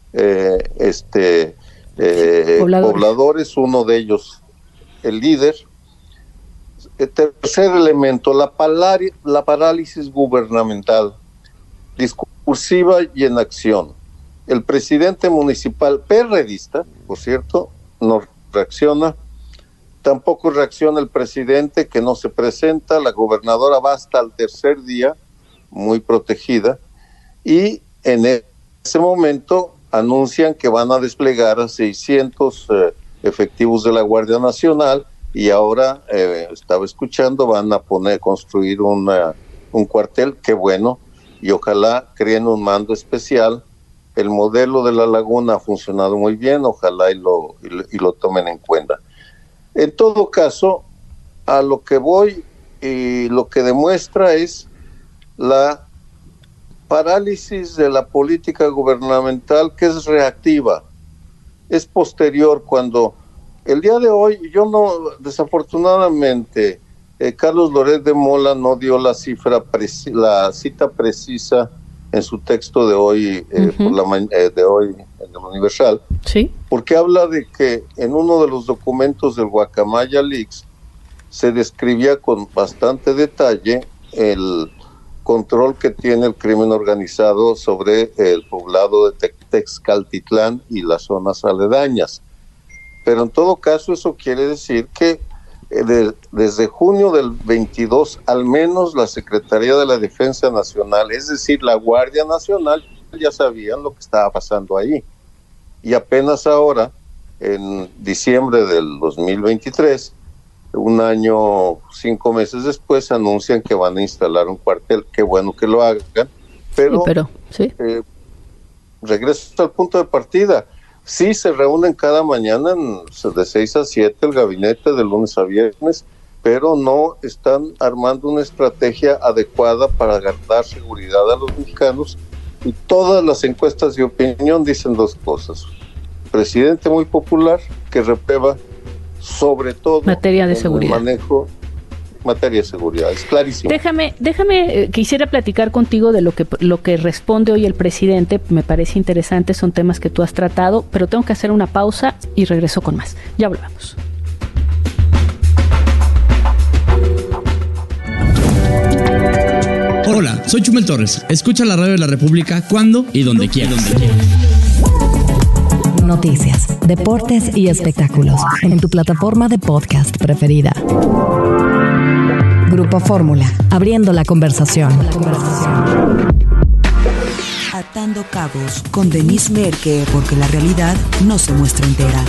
pobladores, uno de ellos el líder. El tercer elemento, la parálisis gubernamental, discursiva y en acción. El presidente municipal perredista, por cierto, no reacciona. Tampoco reacciona el presidente, que no se presenta. La gobernadora va hasta el tercer día, muy protegida. Y en ese momento anuncian que van a desplegar a 600 efectivos de la Guardia Nacional. Y ahora, estaba escuchando, van a construir un cuartel, qué bueno, y ojalá creen un mando especial. El modelo de la Laguna ha funcionado muy bien, ojalá y lo tomen en cuenta. En todo caso, a lo que voy y lo que demuestra es la parálisis de la política gubernamental, que es reactiva, es posterior. Cuando el día de hoy, desafortunadamente, Carlos Loret de Mola no dio la cita precisa en su texto de hoy, de hoy en el Universal, ¿sí? Porque habla de que en uno de los documentos del Guacamaya Leaks se describía con bastante detalle el control que tiene el crimen organizado sobre el poblado de Texcaltitlán y las zonas aledañas. Pero en todo caso eso quiere decir que desde junio del 22 al menos la Secretaría de la Defensa Nacional, es decir, la Guardia Nacional, ya sabían lo que estaba pasando ahí. Y apenas ahora, en diciembre del 2023, un año, 5 meses después, anuncian que van a instalar un cuartel. Qué bueno que lo hagan, pero regreso al punto de partida. Sí, se reúnen cada mañana de 6 a 7 el gabinete de lunes a viernes, pero no están armando una estrategia adecuada para dar seguridad a los mexicanos. Y todas las encuestas de opinión dicen dos cosas: presidente muy popular que reprueba sobre todo materia de seguridad. Materia de seguridad, es clarísimo. Déjame, quisiera platicar contigo de lo que responde hoy el presidente. Me parece interesante, son temas que tú has tratado, pero tengo que hacer una pausa y regreso con más. Ya volvamos. Hola, soy Chumel Torres. Escucha la radio de la República cuando y donde quieras. Noticias, deportes y espectáculos en tu plataforma de podcast preferida. Grupo Fórmula, abriendo la conversación. Atando cabos con Denise Merker, porque la realidad no se muestra entera.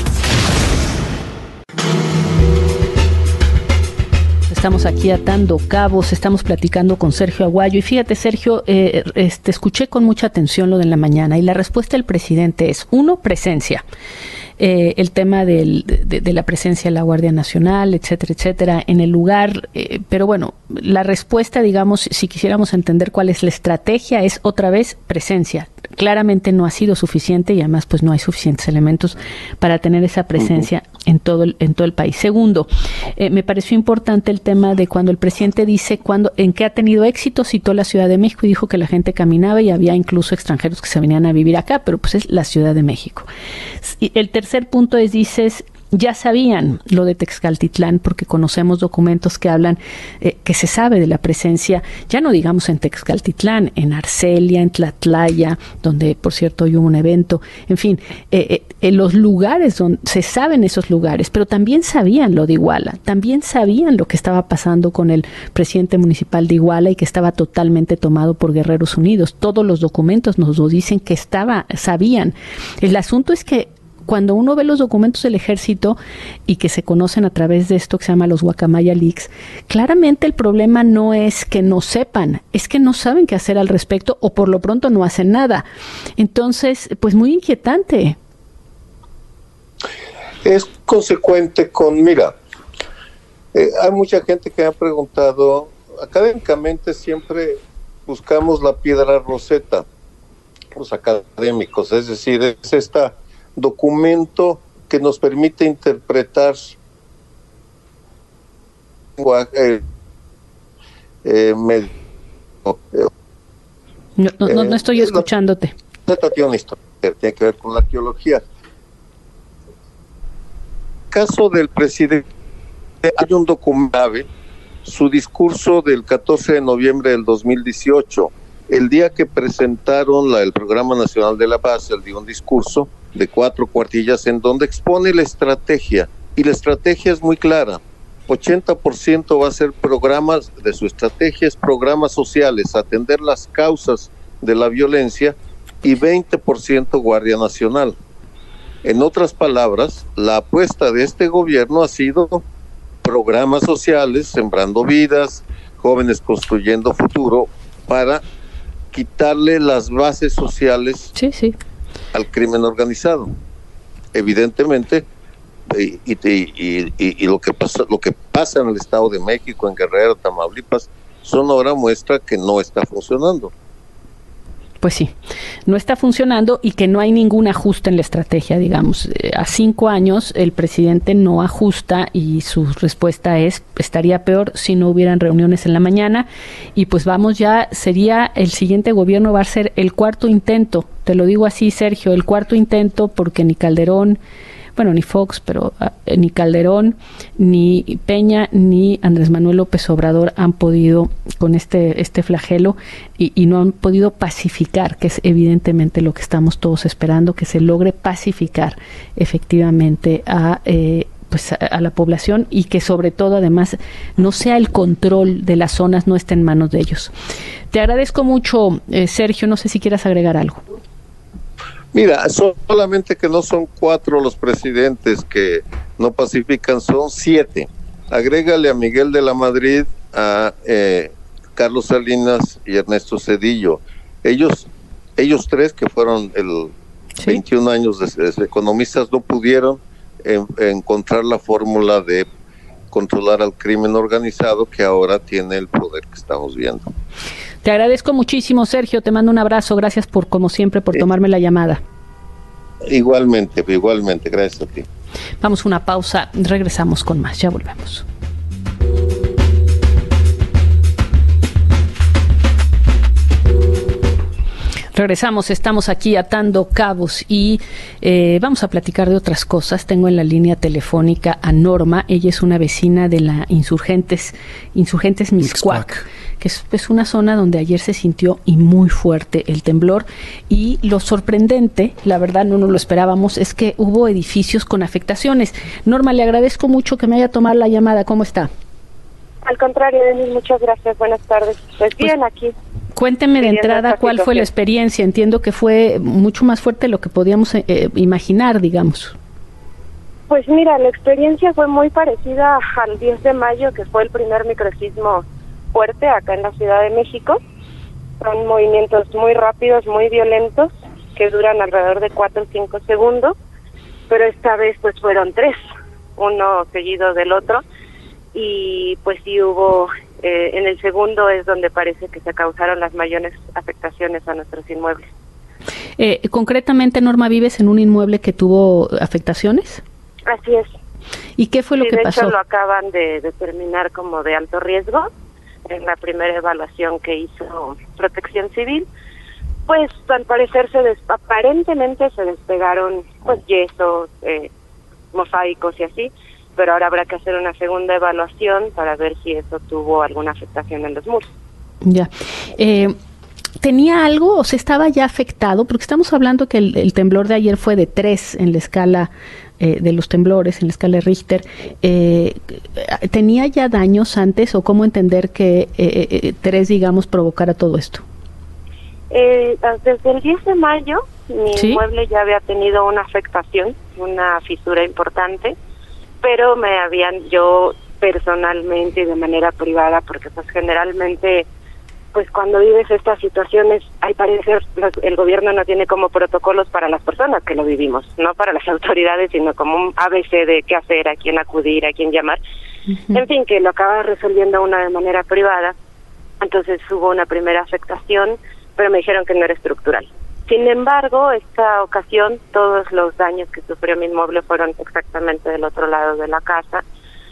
Estamos aquí atando cabos, estamos platicando con Sergio Aguayo. Y fíjate, Sergio, escuché con mucha atención lo de la mañana y la respuesta del presidente es, 1, presencia. El tema de la presencia de la Guardia Nacional, etcétera, etcétera, en el lugar. Pero bueno, la respuesta, digamos, si quisiéramos entender cuál es la estrategia, es otra vez presencia. Claramente no ha sido suficiente y además pues no hay suficientes elementos para tener esa presencia en todo el país. Segundo, me pareció importante el tema de cuando el presidente dice en qué ha tenido éxito, citó la Ciudad de México y dijo que la gente caminaba y había incluso extranjeros que se venían a vivir acá, pero pues es la Ciudad de México. Y el tercer punto es, dices, ya sabían lo de Texcaltitlán porque conocemos documentos que hablan, que se sabe de la presencia, ya no digamos en Texcaltitlán, en Arcelia, en Tlatlaya, donde por cierto hoy hubo un evento, en fin, en los lugares donde se saben esos lugares, pero también sabían lo de Iguala, también sabían lo que estaba pasando con el presidente municipal de Iguala y que estaba totalmente tomado por Guerreros Unidos. Todos los documentos nos lo dicen que sabían. El asunto es que cuando uno ve los documentos del ejército y que se conocen a través de esto que se llama los Guacamaya Leaks, claramente el problema no es que no sepan, es que no saben qué hacer al respecto o por lo pronto no hacen nada. Entonces, pues muy inquietante. Es consecuente con, mira, hay mucha gente que me ha preguntado, académicamente siempre buscamos la piedra roseta, los académicos, es decir, es esta documento que nos permite interpretar no estoy escuchándote. Tiene una historia, tiene que ver con la arqueología. Caso del presidente, hay un documento, su discurso del 14 de noviembre del 2018, el día que presentaron el Programa Nacional de la Paz, él dio un discurso de 4 cuartillas en donde expone la estrategia, y la estrategia es muy clara. 80% va a ser programas de su estrategia, es programas sociales, atender las causas de la violencia, y 20% Guardia Nacional. En otras palabras, la apuesta de este gobierno ha sido programas sociales, sembrando vidas, jóvenes construyendo futuro, para quitarle las bases sociales al crimen organizado. Evidentemente, y lo que pasa en el Estado de México, en Guerrero, Tamaulipas, Sonora, muestra que no está funcionando. Pues sí, no está funcionando y que no hay ningún ajuste en la estrategia, digamos. A 5 años el presidente no ajusta y su respuesta es, estaría peor si no hubieran reuniones en la mañana, y pues vamos ya, sería el siguiente gobierno, va a ser el 4º intento, te lo digo así, Sergio, el 4º intento, porque ni Calderón, bueno, ni Fox, pero ni Calderón, ni Peña, ni Andrés Manuel López Obrador han podido con este flagelo y no han podido pacificar, que es evidentemente lo que estamos todos esperando, que se logre pacificar efectivamente a la población y que sobre todo además no sea el control de las zonas, no esté en manos de ellos. Te agradezco mucho, Sergio, no sé si quieras agregar algo. Mira, solamente que no son 4 los presidentes que no pacifican, son 7. Agrégale a Miguel de la Madrid, a Carlos Salinas y Ernesto Zedillo. Ellos 3 que fueron 21 años de economistas no pudieron encontrar la fórmula de controlar al crimen organizado que ahora tiene el poder que estamos viendo. Te agradezco muchísimo, Sergio, te mando un abrazo, gracias por, como siempre, por tomarme la llamada. Igualmente, gracias a ti. Vamos a una pausa, regresamos con más, ya volvemos. Regresamos, estamos aquí atando cabos y vamos a platicar de otras cosas. Tengo en la línea telefónica a Norma, ella es una vecina de la Insurgentes Mixcoac, que es una zona donde ayer se sintió y muy fuerte el temblor, y lo sorprendente, la verdad no nos lo esperábamos, es que hubo edificios con afectaciones. Norma, le agradezco mucho que me haya tomado la llamada, ¿cómo está? Al contrario, Denis, muchas gracias, buenas tardes. Pues bien, aquí. Cuénteme de entrada cuál fue la experiencia. Entiendo que fue mucho más fuerte de lo que podíamos imaginar, digamos. Pues mira, la experiencia fue muy parecida al 10 de mayo, que fue el primer microsismo fuerte acá en la Ciudad de México. Son movimientos muy rápidos, muy violentos, que duran alrededor de 4 o 5 segundos, pero esta vez pues fueron 3, uno seguido del otro, y pues sí hubo... en el segundo es donde parece que se causaron las mayores afectaciones a nuestros inmuebles. Concretamente, Norma, ¿vives en un inmueble que tuvo afectaciones? Así es. ¿Y qué fue lo que pasó? De hecho, lo acaban de determinar como de alto riesgo en la primera evaluación que hizo Protección Civil. Pues al parecer aparentemente se despegaron pues yesos, mosaicos y así, pero ahora habrá que hacer una segunda evaluación para ver si eso tuvo alguna afectación en los muros. Ya. ¿Tenía algo o se estaba ya afectado? Porque estamos hablando que el temblor de ayer fue de 3 en la escala de los temblores, en la escala de Richter. ¿Tenía ya daños antes o cómo entender que 3, digamos, provocara todo esto? Desde el 10 de mayo mi inmueble ya había tenido una afectación, una fisura importante, pero yo personalmente y de manera privada, porque pues generalmente pues cuando vives estas situaciones, al parecer el gobierno no tiene como protocolos para las personas que lo vivimos, no para las autoridades, sino como un ABC de qué hacer, a quién acudir, a quién llamar. En fin, que lo acaba resolviendo una de manera privada. Entonces hubo una primera afectación, pero me dijeron que no era estructural. Sin embargo, esta ocasión todos los daños que sufrió mi inmueble fueron exactamente del otro lado de la casa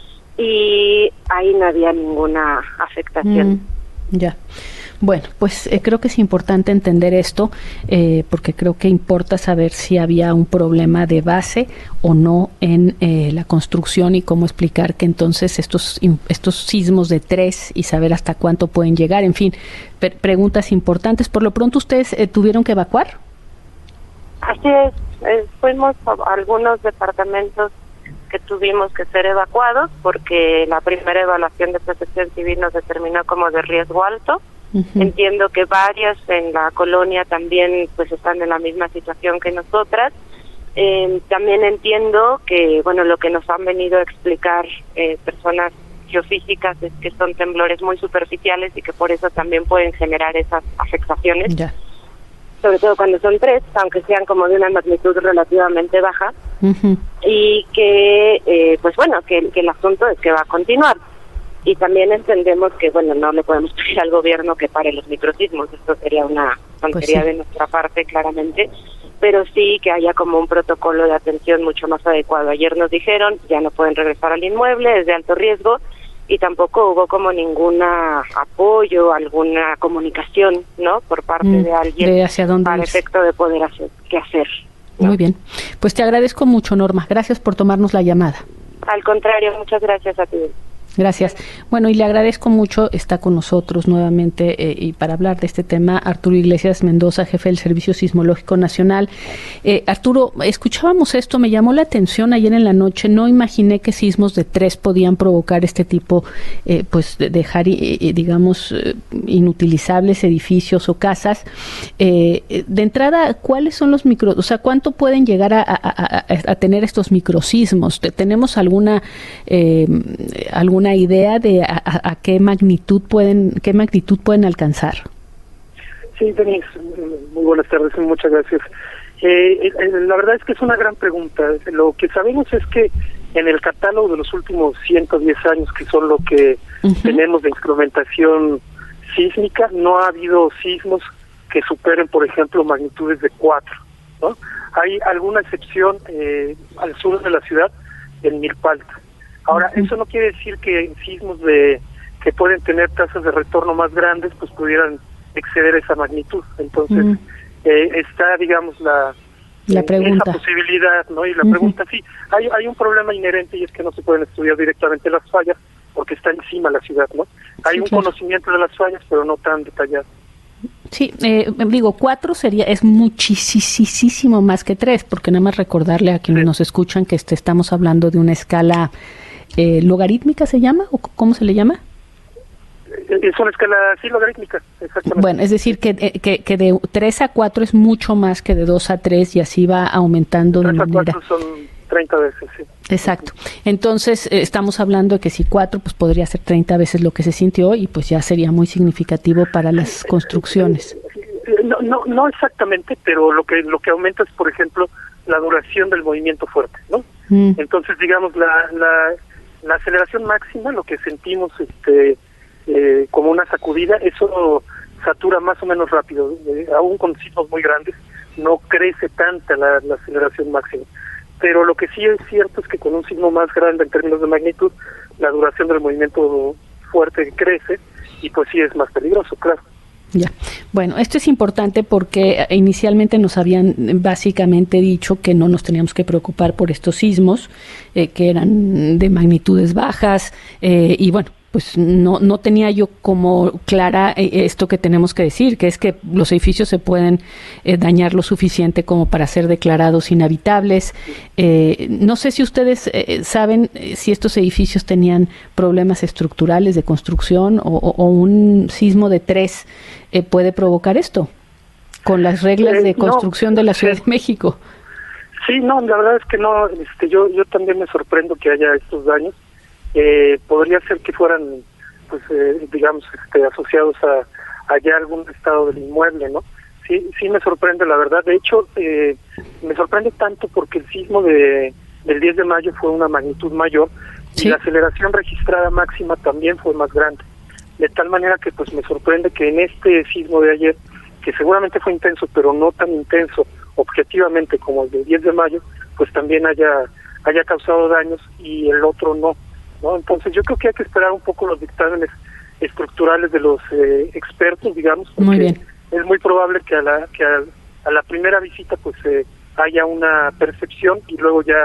y ahí no había ninguna afectación. Ya. Bueno, pues creo que es importante entender esto porque creo que importa saber si había un problema de base o no en la construcción y cómo explicar que entonces estos sismos de 3 y saber hasta cuánto pueden llegar, en fin, preguntas importantes. Por lo pronto, ¿ustedes tuvieron que evacuar? Así es, fuimos a algunos departamentos que tuvimos que ser evacuados porque la primera evaluación de Protección Civil nos determinó como de riesgo alto. Entiendo que varias en la colonia también pues están en la misma situación que nosotras. También entiendo que, bueno, lo que nos han venido a explicar personas geofísicas es que son temblores muy superficiales y que por eso también pueden generar esas afectaciones. Ya. Sobre todo cuando son 3, aunque sean como de una magnitud relativamente baja, y que, pues bueno, que el asunto es que va a continuar. Y también entendemos que, bueno, no le podemos pedir al gobierno que pare los microsismos, esto sería una tontería de nuestra parte, claramente, pero sí que haya como un protocolo de atención mucho más adecuado. Ayer nos dijeron, ya no pueden regresar al inmueble, es de alto riesgo, y tampoco hubo como ningún apoyo, alguna comunicación, ¿no?, por parte de alguien hacia dónde para efecto de poder hacer qué hacer. ¿no? Muy bien. Pues te agradezco mucho, Norma. Gracias por tomarnos la llamada. Al contrario, muchas gracias a ti. Gracias. Bueno, y le agradezco mucho, está con nosotros nuevamente y para hablar de este tema, Arturo Iglesias Mendoza, jefe del Servicio Sismológico Nacional. Arturo, escuchábamos esto, me llamó la atención ayer en la noche, no imaginé que sismos de 3 podían provocar este tipo, pues de dejar, digamos, inutilizables edificios o casas. De entrada, ¿cuáles son los o sea, cuánto pueden llegar a tener estos microsismos? ¿Tenemos alguna idea de a qué magnitud pueden alcanzar? Sí, Denise, muy buenas tardes, muchas gracias. La verdad es que es una gran pregunta. Lo que sabemos es que en el catálogo de los últimos 110 años, que son lo que tenemos de instrumentación sísmica, no ha habido sismos que superen, por ejemplo, magnitudes de 4, ¿no? Hay alguna excepción al sur de la ciudad, en Milpalta. Ahora, eso no quiere decir que sismos que pueden tener tasas de retorno más grandes, pues pudieran exceder esa magnitud. Entonces, está, digamos, la pregunta. Esa posibilidad, ¿no? Y la pregunta, sí, hay un problema inherente y es que no se pueden estudiar directamente las fallas porque está encima la ciudad, ¿no? Hay un conocimiento de las fallas, pero no tan detallado. Sí, digo, 4 es muchísimo más que 3, porque nada más recordarle a quienes nos escuchan que estamos hablando de una escala logarítmica, ¿se llama? ¿O cómo se le llama? Es una escala, sí, logarítmica, exactamente. Bueno, es decir, que de 3 a 4 es mucho más que de 2 a 3 y así va aumentando de manera... 3 a 4 son 30 veces, sí. Exacto. Entonces, estamos hablando de que si 4, pues podría ser 30 veces lo que se sintió y pues ya sería muy significativo para las construcciones. No exactamente, pero lo que aumenta es, por ejemplo, la duración del movimiento fuerte, ¿no? Entonces, digamos, la aceleración máxima, lo que sentimos como una sacudida, eso satura más o menos rápido. Aún con sismos muy grandes, no crece tanta la aceleración máxima. Pero lo que sí es cierto es que con un sismo más grande en términos de magnitud, la duración del movimiento fuerte crece y pues sí es más peligroso, claro. Ya. Bueno, esto es importante porque inicialmente nos habían básicamente dicho que no nos teníamos que preocupar por estos sismos, que eran de magnitudes bajas, y bueno, pues no tenía yo como clara esto que tenemos que decir, que es que los edificios se pueden dañar lo suficiente como para ser declarados inhabitables. No sé si ustedes saben si estos edificios tenían problemas estructurales de construcción o un sismo de 3 puede provocar esto con las reglas de construcción de la Ciudad de México. Sí, no, la verdad es que no. Yo también me sorprendo que haya estos daños. Podría ser que fueran, pues, digamos, asociados a ya algún estado del inmueble, ¿no? Sí me sorprende, la verdad. De hecho, me sorprende tanto porque el sismo del 10 de mayo fue una magnitud mayor y la aceleración registrada máxima también fue más grande. De tal manera que, pues, me sorprende que en este sismo de ayer, que seguramente fue intenso, pero no tan intenso objetivamente como el del 10 de mayo, pues también haya causado daños y el otro no. Entonces yo creo que hay que esperar un poco los dictámenes estructurales de los expertos, digamos, porque muy bien. Es muy probable que a la primera visita pues haya una percepción y luego ya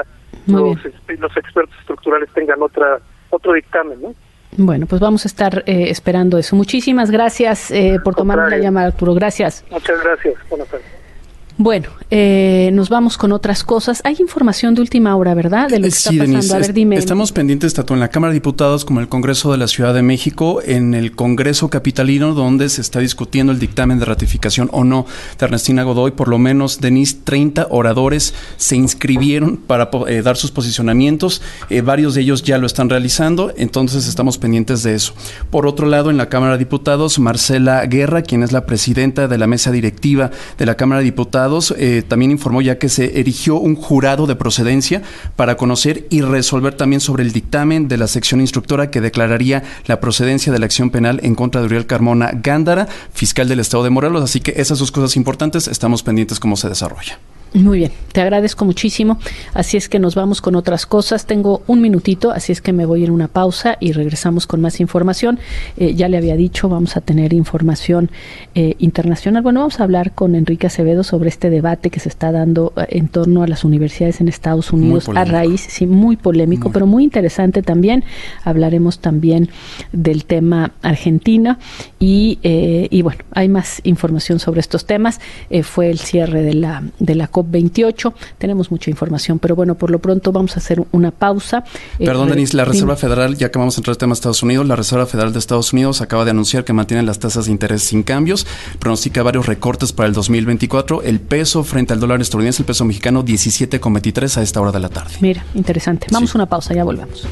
los expertos estructurales tengan otro dictamen, ¿no? Bueno, pues vamos a estar esperando eso. Muchísimas gracias por tomar la llamada, Arturo. Gracias. Muchas gracias. Buenas tardes. Bueno, nos vamos con otras cosas. Hay información de última hora, ¿verdad? De lo que está pasando. Denise, a ver, dime. Estamos pendientes tanto en la Cámara de Diputados como en el Congreso de la Ciudad de México, en el Congreso Capitalino, donde se está discutiendo el dictamen de ratificación o no de Ernestina Godoy. Por lo menos, Denise, 30 oradores se inscribieron para dar sus posicionamientos. Varios de ellos ya lo están realizando, entonces estamos pendientes de eso. Por otro lado, en la Cámara de Diputados, Marcela Guerra, quien es la presidenta de la mesa directiva de la Cámara de Diputados, también informó ya que se erigió un jurado de procedencia para conocer y resolver también sobre el dictamen de la sección instructora que declararía la procedencia de la acción penal en contra de Uriel Carmona Gándara, fiscal del Estado de Morelos. Así que esas dos cosas importantes, estamos pendientes cómo se desarrolla. Muy bien, te agradezco muchísimo. Así es que nos vamos con otras cosas. Tengo un minutito, así es que me voy en una pausa y regresamos con más información. Ya le había dicho, vamos a tener información internacional. Bueno, vamos a hablar con Enrique Acevedo sobre este debate que se está dando en torno a las universidades en Estados Unidos a raíz, sí, muy polémico, pero muy interesante también. Hablaremos también del tema Argentina y bueno, hay más información sobre estos temas. Fue el cierre de la COP28, tenemos mucha información, pero bueno, por lo pronto vamos a hacer una pausa. Perdón, Denise, la Reserva Federal, ya que vamos a entrar al tema de Estados Unidos, la Reserva Federal de Estados Unidos acaba de anunciar que mantiene las tasas de interés sin cambios, pronostica varios recortes para el 2024, el peso frente al dólar estadounidense, el peso mexicano 17,23 a esta hora de la tarde. Mira, interesante. Vamos a una pausa, ya volvemos.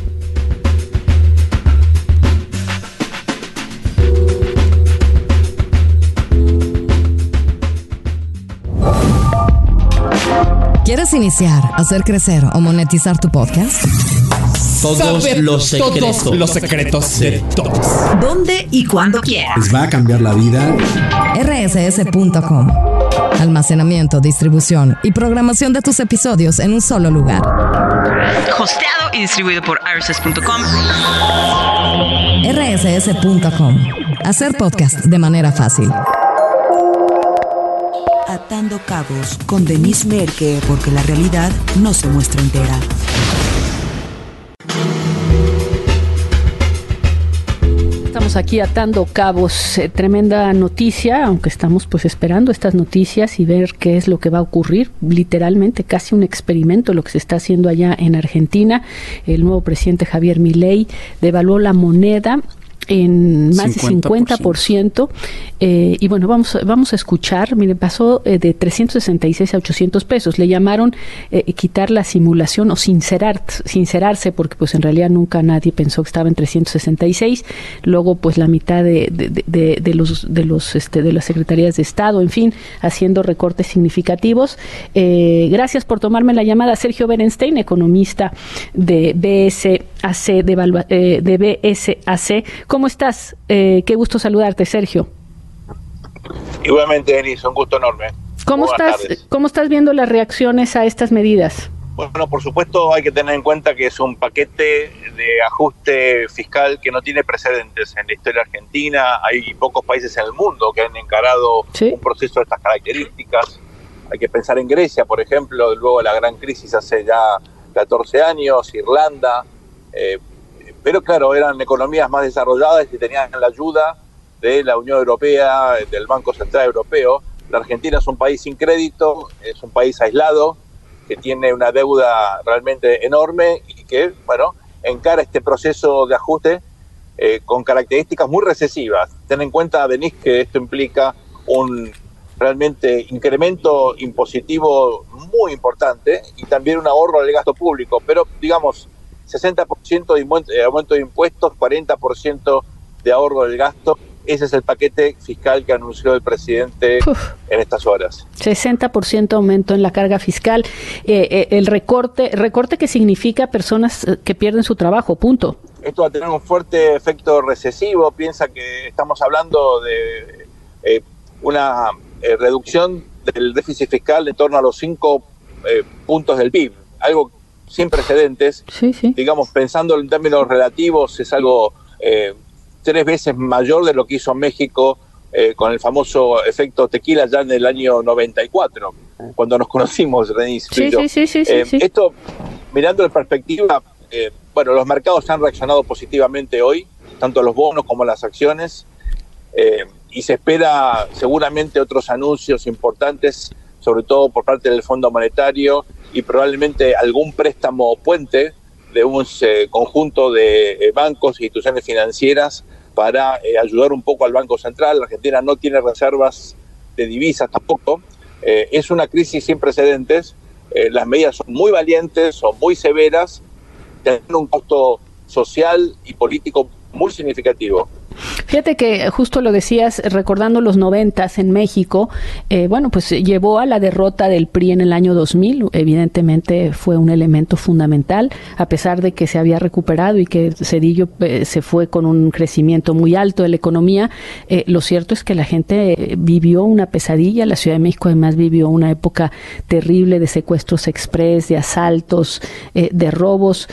¿Quieres iniciar, hacer crecer o monetizar tu podcast? Todos los secretos de todos. ¿Dónde y cuándo quieras? Les va a cambiar la vida. rss.com. Almacenamiento, distribución y programación de tus episodios en un solo lugar. Hosteado y distribuido por rss.com. rss.com. Hacer podcast de manera fácil. Atando cabos con Denise Merker, porque la realidad no se muestra entera. Estamos aquí atando cabos, tremenda noticia, aunque estamos pues esperando estas noticias y ver qué es lo que va a ocurrir, literalmente casi un experimento lo que se está haciendo allá en Argentina. El nuevo presidente Javier Milei devaluó la moneda en más de 50%. Y bueno, vamos a escuchar. Miren, pasó de 366 a 800 pesos. Le llamaron quitar la simulación o sincerarse, porque pues en realidad nunca nadie pensó que estaba en 366. Luego pues la mitad de las secretarías de Estado, en fin, haciendo recortes significativos. Gracias por tomarme la llamada, Sergio Berenstein, economista de BSAC, de BSAC. ¿Cómo estás? Qué gusto saludarte, Sergio. Igualmente, Denise, un gusto enorme. ¿Cómo estás viendo las reacciones a estas medidas? Bueno, por supuesto hay que tener en cuenta que es un paquete de ajuste fiscal que no tiene precedentes en la historia argentina. Hay pocos países en el mundo que han encarado un proceso de estas características. Hay que pensar en Grecia, por ejemplo, luego de la gran crisis hace ya 14 años, Irlanda, pero claro, eran economías más desarrolladas y tenían la ayuda de la Unión Europea, del Banco Central Europeo. La Argentina es un país sin crédito, es un país aislado, que tiene una deuda realmente enorme y que, bueno, encara este proceso de ajuste con características muy recesivas. Ten en cuenta, Denise, que esto implica un realmente incremento impositivo muy importante y también un ahorro del gasto público, pero digamos 60% de aumento de impuestos, 40% de ahorro del gasto. Ese es el paquete fiscal que anunció el presidente en estas horas. 60% aumento en la carga fiscal. El recorte que significa personas que pierden su trabajo, punto. Esto va a tener un fuerte efecto recesivo. Piensa que estamos hablando de una reducción del déficit fiscal en torno a los 5 puntos del PIB. Algo sin precedentes. Digamos, pensando en términos relativos, es algo 3 veces mayor de lo que hizo México con el famoso efecto tequila ya en el año 94, cuando nos conocimos, Denise. Esto, mirando en perspectiva, bueno, los mercados han reaccionado positivamente hoy, tanto los bonos como las acciones, y se espera seguramente otros anuncios importantes, sobre todo por parte del Fondo Monetario, y probablemente algún préstamo puente de un conjunto de bancos e instituciones financieras para ayudar un poco al Banco Central. La Argentina no tiene reservas de divisas tampoco. Es una crisis sin precedentes. Las medidas son muy valientes, son muy severas, tienen un costo social y político muy significativo. Fíjate que justo lo decías, recordando los 90s en México, pues llevó a la derrota del PRI en el año 2000. Evidentemente fue un elemento fundamental, a pesar de que se había recuperado y que Zedillo se fue con un crecimiento muy alto de la economía. Lo cierto es que la gente vivió una pesadilla. La Ciudad de México además vivió una época terrible de secuestros express, de asaltos, de robos.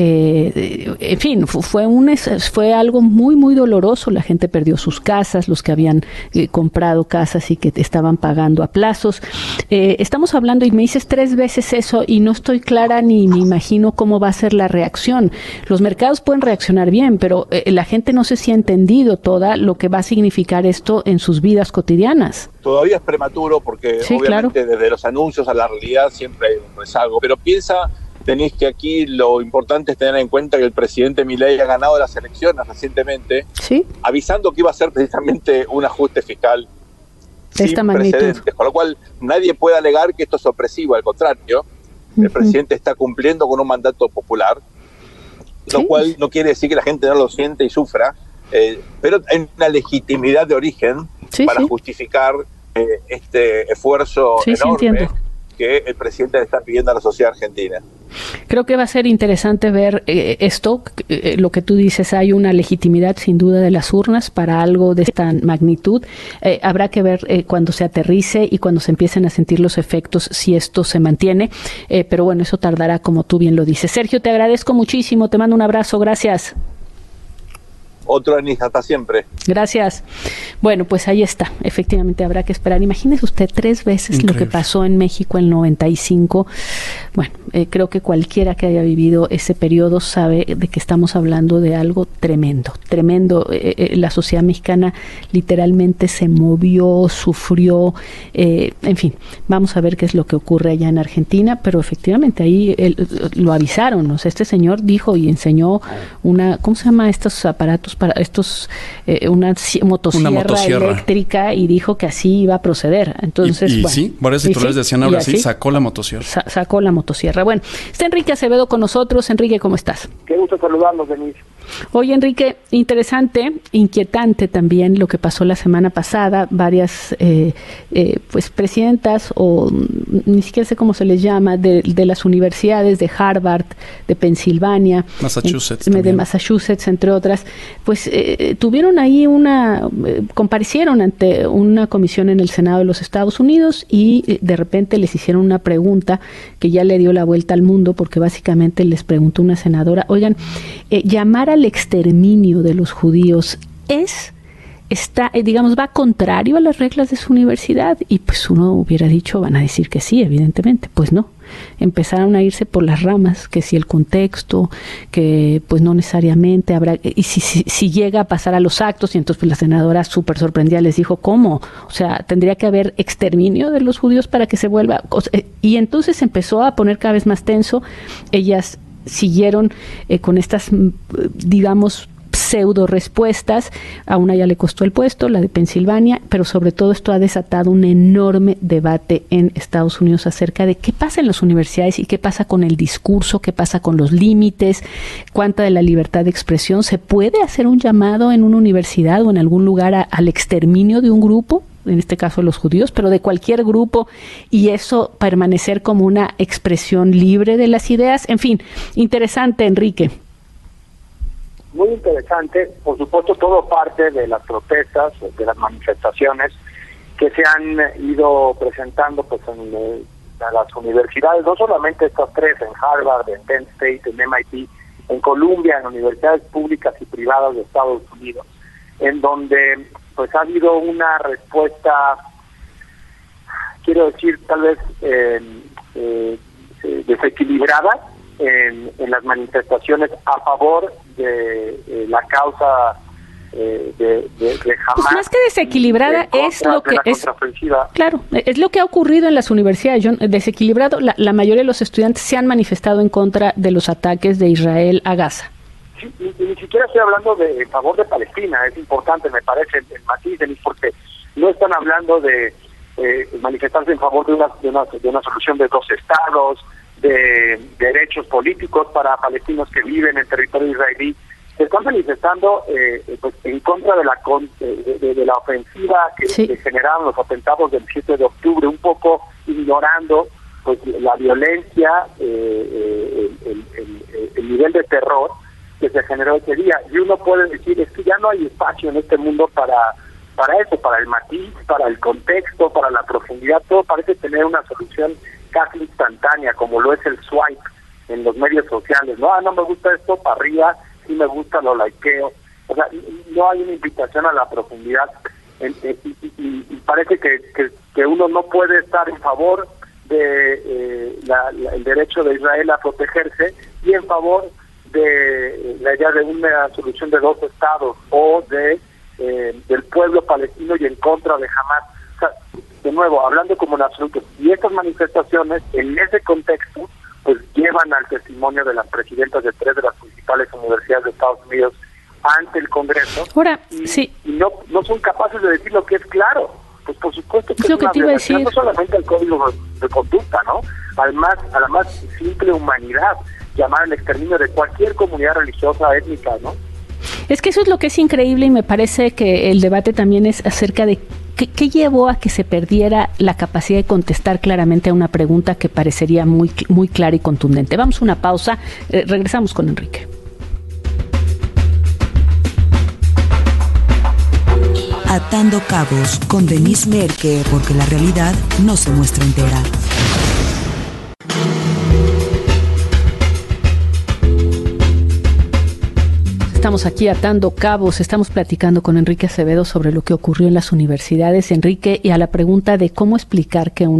En fin, fue algo muy, muy doloroso. La gente perdió sus casas, los que habían comprado casas y que estaban pagando a plazos. Estamos hablando, y me dices 3 veces eso, y no estoy clara ni me imagino cómo va a ser la reacción. Los mercados pueden reaccionar bien, pero la gente no sé si ha entendido toda lo que va a significar esto en sus vidas cotidianas. Todavía es prematuro porque sí, obviamente claro, desde los anuncios a la realidad siempre hay un rezago, pero piensa, Denise, que aquí lo importante es tener en cuenta que el presidente Milei ha ganado las elecciones recientemente, ¿sí?, avisando que iba a ser precisamente un ajuste fiscal de esta precedentes, con lo cual nadie puede alegar que esto es opresivo, al contrario, el presidente está cumpliendo con un mandato popular, lo cual no quiere decir que la gente no lo siente y sufra, pero hay una legitimidad de origen para justificar este esfuerzo enorme que el presidente le está pidiendo a la sociedad argentina. Creo que va a ser interesante ver esto, lo que tú dices, hay una legitimidad sin duda de las urnas para algo de esta magnitud. Habrá que ver cuando se aterrice y cuando se empiecen a sentir los efectos, si esto se mantiene, pero bueno, eso tardará, como tú bien lo dices. Sergio, te agradezco muchísimo, te mando un abrazo, gracias. Otro Denise, hasta siempre. Gracias. Bueno, pues ahí está. Efectivamente habrá que esperar. Imagínese usted 3 veces increíble lo que pasó en México en el 95. Bueno, creo que cualquiera que haya vivido ese periodo sabe de que estamos hablando de algo tremendo, tremendo. La sociedad mexicana literalmente se movió, sufrió, en fin, vamos a ver qué es lo que ocurre allá en Argentina, pero efectivamente ahí lo avisaron. O sea, este señor dijo y enseñó ¿cómo se llama estos aparatos para estos? Una motosierra eléctrica, y dijo que así iba a proceder. Entonces, bueno, sí, varios titulares decían ahora sí, sacó la motosierra. Sacó la motosierra. Bueno, está Enrique Acevedo con nosotros. Enrique, ¿cómo estás? Qué gusto saludarnos, Denise. Oye, Enrique, interesante, inquietante también lo que pasó la semana pasada. Varias pues presidentas, o ni siquiera sé cómo se les llama, de las universidades de Harvard, de Pensilvania, de Massachusetts, entre otras, pues tuvieron ahí comparecieron ante una comisión en el Senado de los Estados Unidos y de repente les hicieron una pregunta que ya le dio la vuelta al mundo, porque básicamente les preguntó una senadora, oigan, llamar al exterminio de los judíos va contrario a las reglas de su universidad, y pues uno hubiera dicho, van a decir que sí, evidentemente, pues no. Empezaron a irse por las ramas, que si el contexto, que pues no necesariamente habrá, y si llega a pasar a los actos, y entonces pues la senadora súper sorprendida les dijo, ¿cómo? O sea, tendría que haber exterminio de los judíos para que se vuelva, y entonces empezó a poner cada vez más tenso. Ellas siguieron con estas, digamos, pseudo respuestas. A una ya le costó el puesto, la de Pensilvania, pero sobre todo esto ha desatado un enorme debate en Estados Unidos acerca de qué pasa en las universidades y qué pasa con el discurso, qué pasa con los límites, cuánta de la libertad de expresión. ¿Se puede hacer un llamado en una universidad o en algún lugar al exterminio de un grupo? En este caso los judíos, pero de cualquier grupo, y eso permanecer como una expresión libre de las ideas. En fin, interesante, Enrique. Muy interesante, por supuesto, todo parte de las protestas, de las manifestaciones que se han ido presentando pues en las universidades, no solamente estas 3, en Harvard, en Penn State, en MIT, en Columbia, en universidades públicas y privadas de Estados Unidos, en donde pues ha habido una respuesta, quiero decir, tal vez desequilibrada en las manifestaciones a favor de la causa de Hamas. Pues más que desequilibrada es lo que es. Claro, es lo que ha ocurrido en las universidades. Desequilibrado, la mayoría de los estudiantes se han manifestado en contra de los ataques de Israel a Gaza. Sí, y ni siquiera estoy hablando de favor de Palestina. Es importante, me parece, el matiz, porque no están hablando de manifestarse en favor de una solución de 2 estados, de derechos políticos para palestinos que viven en territorio israelí, se están manifestando pues en contra de la ofensiva que generaron los atentados del 7 de octubre, un poco ignorando pues la violencia, el nivel de terror que se generó ese día. Y uno puede decir, es que ya no hay espacio en este mundo para eso, para el matiz, para el contexto, para la profundidad. Todo parece tener una solución casi instantánea, como lo es el swipe en los medios sociales. No me gusta esto, para arriba, sí me gusta, lo likeo. O sea, no hay una invitación a la profundidad. Y parece que uno no puede estar en favor de el derecho de Israel a protegerse y en favor de la idea de una solución de 2 estados o del pueblo palestino y en contra de Hamás. O sea, de nuevo, hablando como en absoluto, y estas manifestaciones en ese contexto pues llevan al testimonio de las presidentas de 3 de las principales universidades de Estados Unidos ante el Congreso. Ahora, y no son capaces de decir lo que es claro. Pues por supuesto que es lo que te iba a decir. No solamente al código de conducta, ¿no? A la más simple humanidad, llamar al exterminio de cualquier comunidad religiosa, étnica, ¿no? Es que eso es lo que es increíble y me parece que el debate también es acerca de qué llevó a que se perdiera la capacidad de contestar claramente a una pregunta que parecería muy, muy clara y contundente. Vamos a una pausa, regresamos con Enrique. Atando Cabos con Denise Merker, porque la realidad no se muestra entera. Estamos aquí atando cabos, estamos platicando con Enrique Acevedo sobre lo que ocurrió en las universidades. Enrique, y a la pregunta de cómo explicar que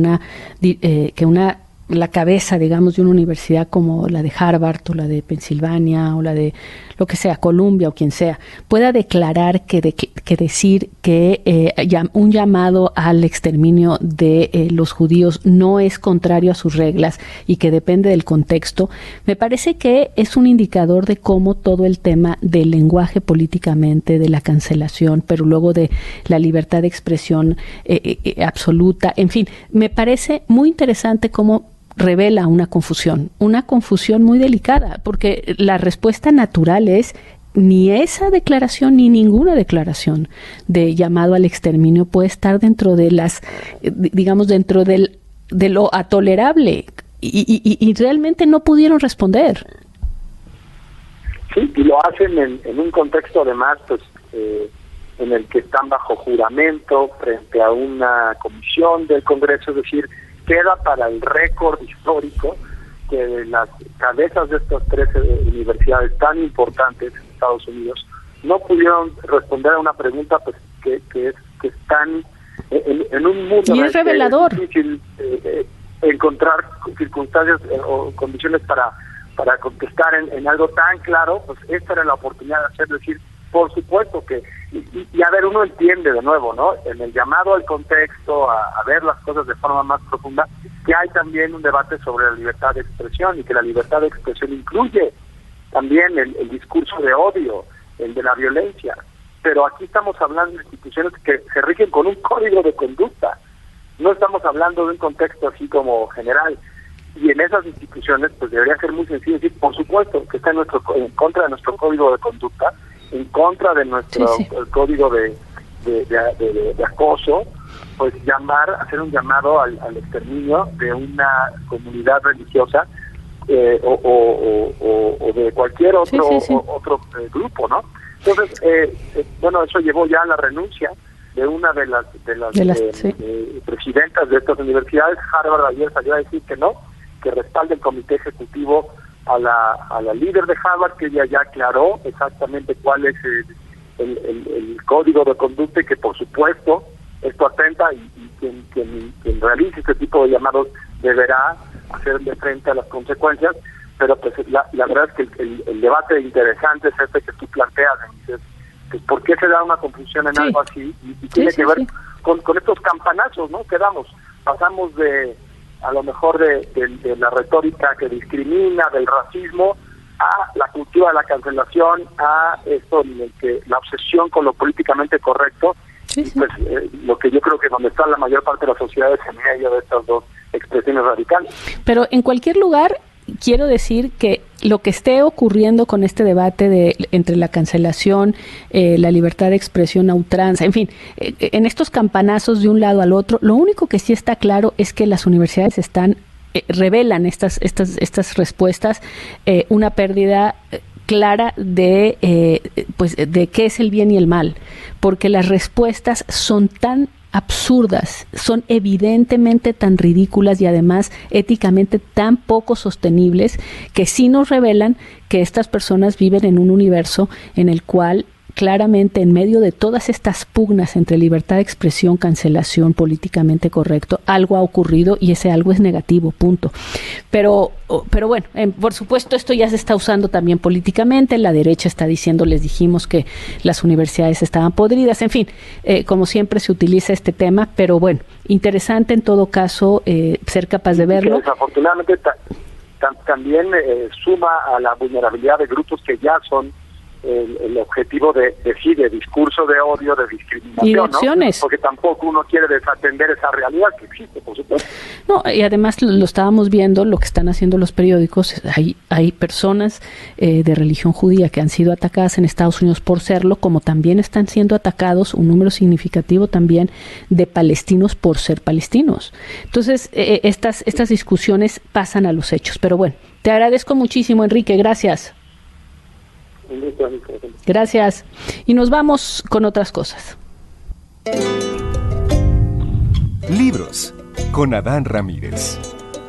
la cabeza, digamos, de una universidad como la de Harvard o la de Pensilvania o la de lo que sea, Columbia o quien sea, pueda declarar que decir que un llamado al exterminio de los judíos no es contrario a sus reglas y que depende del contexto, me parece que es un indicador de cómo todo el tema del lenguaje políticamente, de la cancelación, pero luego de la libertad de expresión absoluta, en fin, me parece muy interesante cómo revela una confusión muy delicada, porque la respuesta natural es ni esa declaración ni ninguna declaración de llamado al exterminio puede estar dentro de las, digamos, dentro de lo tolerable y realmente no pudieron responder. Sí, y lo hacen en un contexto además pues en el que están bajo juramento frente a una comisión del Congreso, es decir, queda para el récord histórico que de las cabezas de estas 13 universidades tan importantes en Estados Unidos no pudieron responder a una pregunta pues que están en un mundo y es revelador. Es difícil encontrar circunstancias o condiciones para contestar en algo tan claro. Pues esta era la oportunidad de hacer, decir, por supuesto que y a ver, uno entiende de nuevo, ¿no? En el llamado al contexto, a ver las cosas de forma más profunda, que hay también un debate sobre la libertad de expresión y que la libertad de expresión incluye también el discurso de odio, el de la violencia. Pero aquí estamos hablando de instituciones que se rigen con un código de conducta. No estamos hablando de un contexto así como general. Y en esas instituciones, pues debería ser muy sencillo decir, por supuesto, que está en contra de nuestro código de conducta, en contra de nuestro código de acoso, pues hacer un llamado al exterminio de una comunidad religiosa o de cualquier otro grupo, ¿no? Entonces, bueno, eso llevó ya a la renuncia de una de las presidentas de estas universidades. Harvard ayer salió a decir que no, que respalda el comité ejecutivo a la líder de Harvard, que ella ya aclaró exactamente cuál es el código de conducta y que por supuesto esto atenta y quien realice este tipo de llamados deberá hacerle frente a las consecuencias. Pero pues la verdad es que el debate interesante es este que tú planteas, dices, pues ¿por qué se da una confusión en algo así? Y tiene que ver con estos campanazos, ¿no? Pasamos a lo mejor de la retórica que discrimina, del racismo, a la cultura de la cancelación, a esto en el que la obsesión con lo políticamente correcto, pues lo que yo creo que donde está la mayor parte de la sociedad es en medio de estas dos expresiones radicales. Pero en cualquier lugar quiero decir que lo que esté ocurriendo con este debate entre la cancelación, la libertad de expresión a ultranza, en fin, en estos campanazos de un lado al otro, lo único que sí está claro es que las universidades revelan estas respuestas, una pérdida clara de qué es el bien y el mal, porque las respuestas son tan absurdas, son evidentemente tan ridículas y además éticamente tan poco sostenibles, que sí nos revelan que estas personas viven en un universo en el cual claramente, en medio de todas estas pugnas entre libertad de expresión, cancelación, políticamente correcto, algo ha ocurrido y ese algo es negativo, punto. Pero bueno, por supuesto esto ya se está usando también políticamente, la derecha está diciendo, les dijimos que las universidades estaban podridas, en fin, como siempre se utiliza este tema, pero bueno, interesante en todo caso ser capaz de verlo. Desafortunadamente también suma a la vulnerabilidad de grupos que ya son el objetivo de discurso de odio, de discriminación, y de opciones, ¿no? Porque tampoco uno quiere desatender esa realidad que existe, por supuesto. No, y además lo estábamos viendo, lo que están haciendo los periódicos, hay personas de religión judía que han sido atacadas en Estados Unidos por serlo, como también están siendo atacados un número significativo también de palestinos por ser palestinos. Entonces, estas discusiones pasan a los hechos, pero bueno, te agradezco muchísimo, Enrique, gracias. Gracias. Y nos vamos con otras cosas. Libros con Adán Ramírez.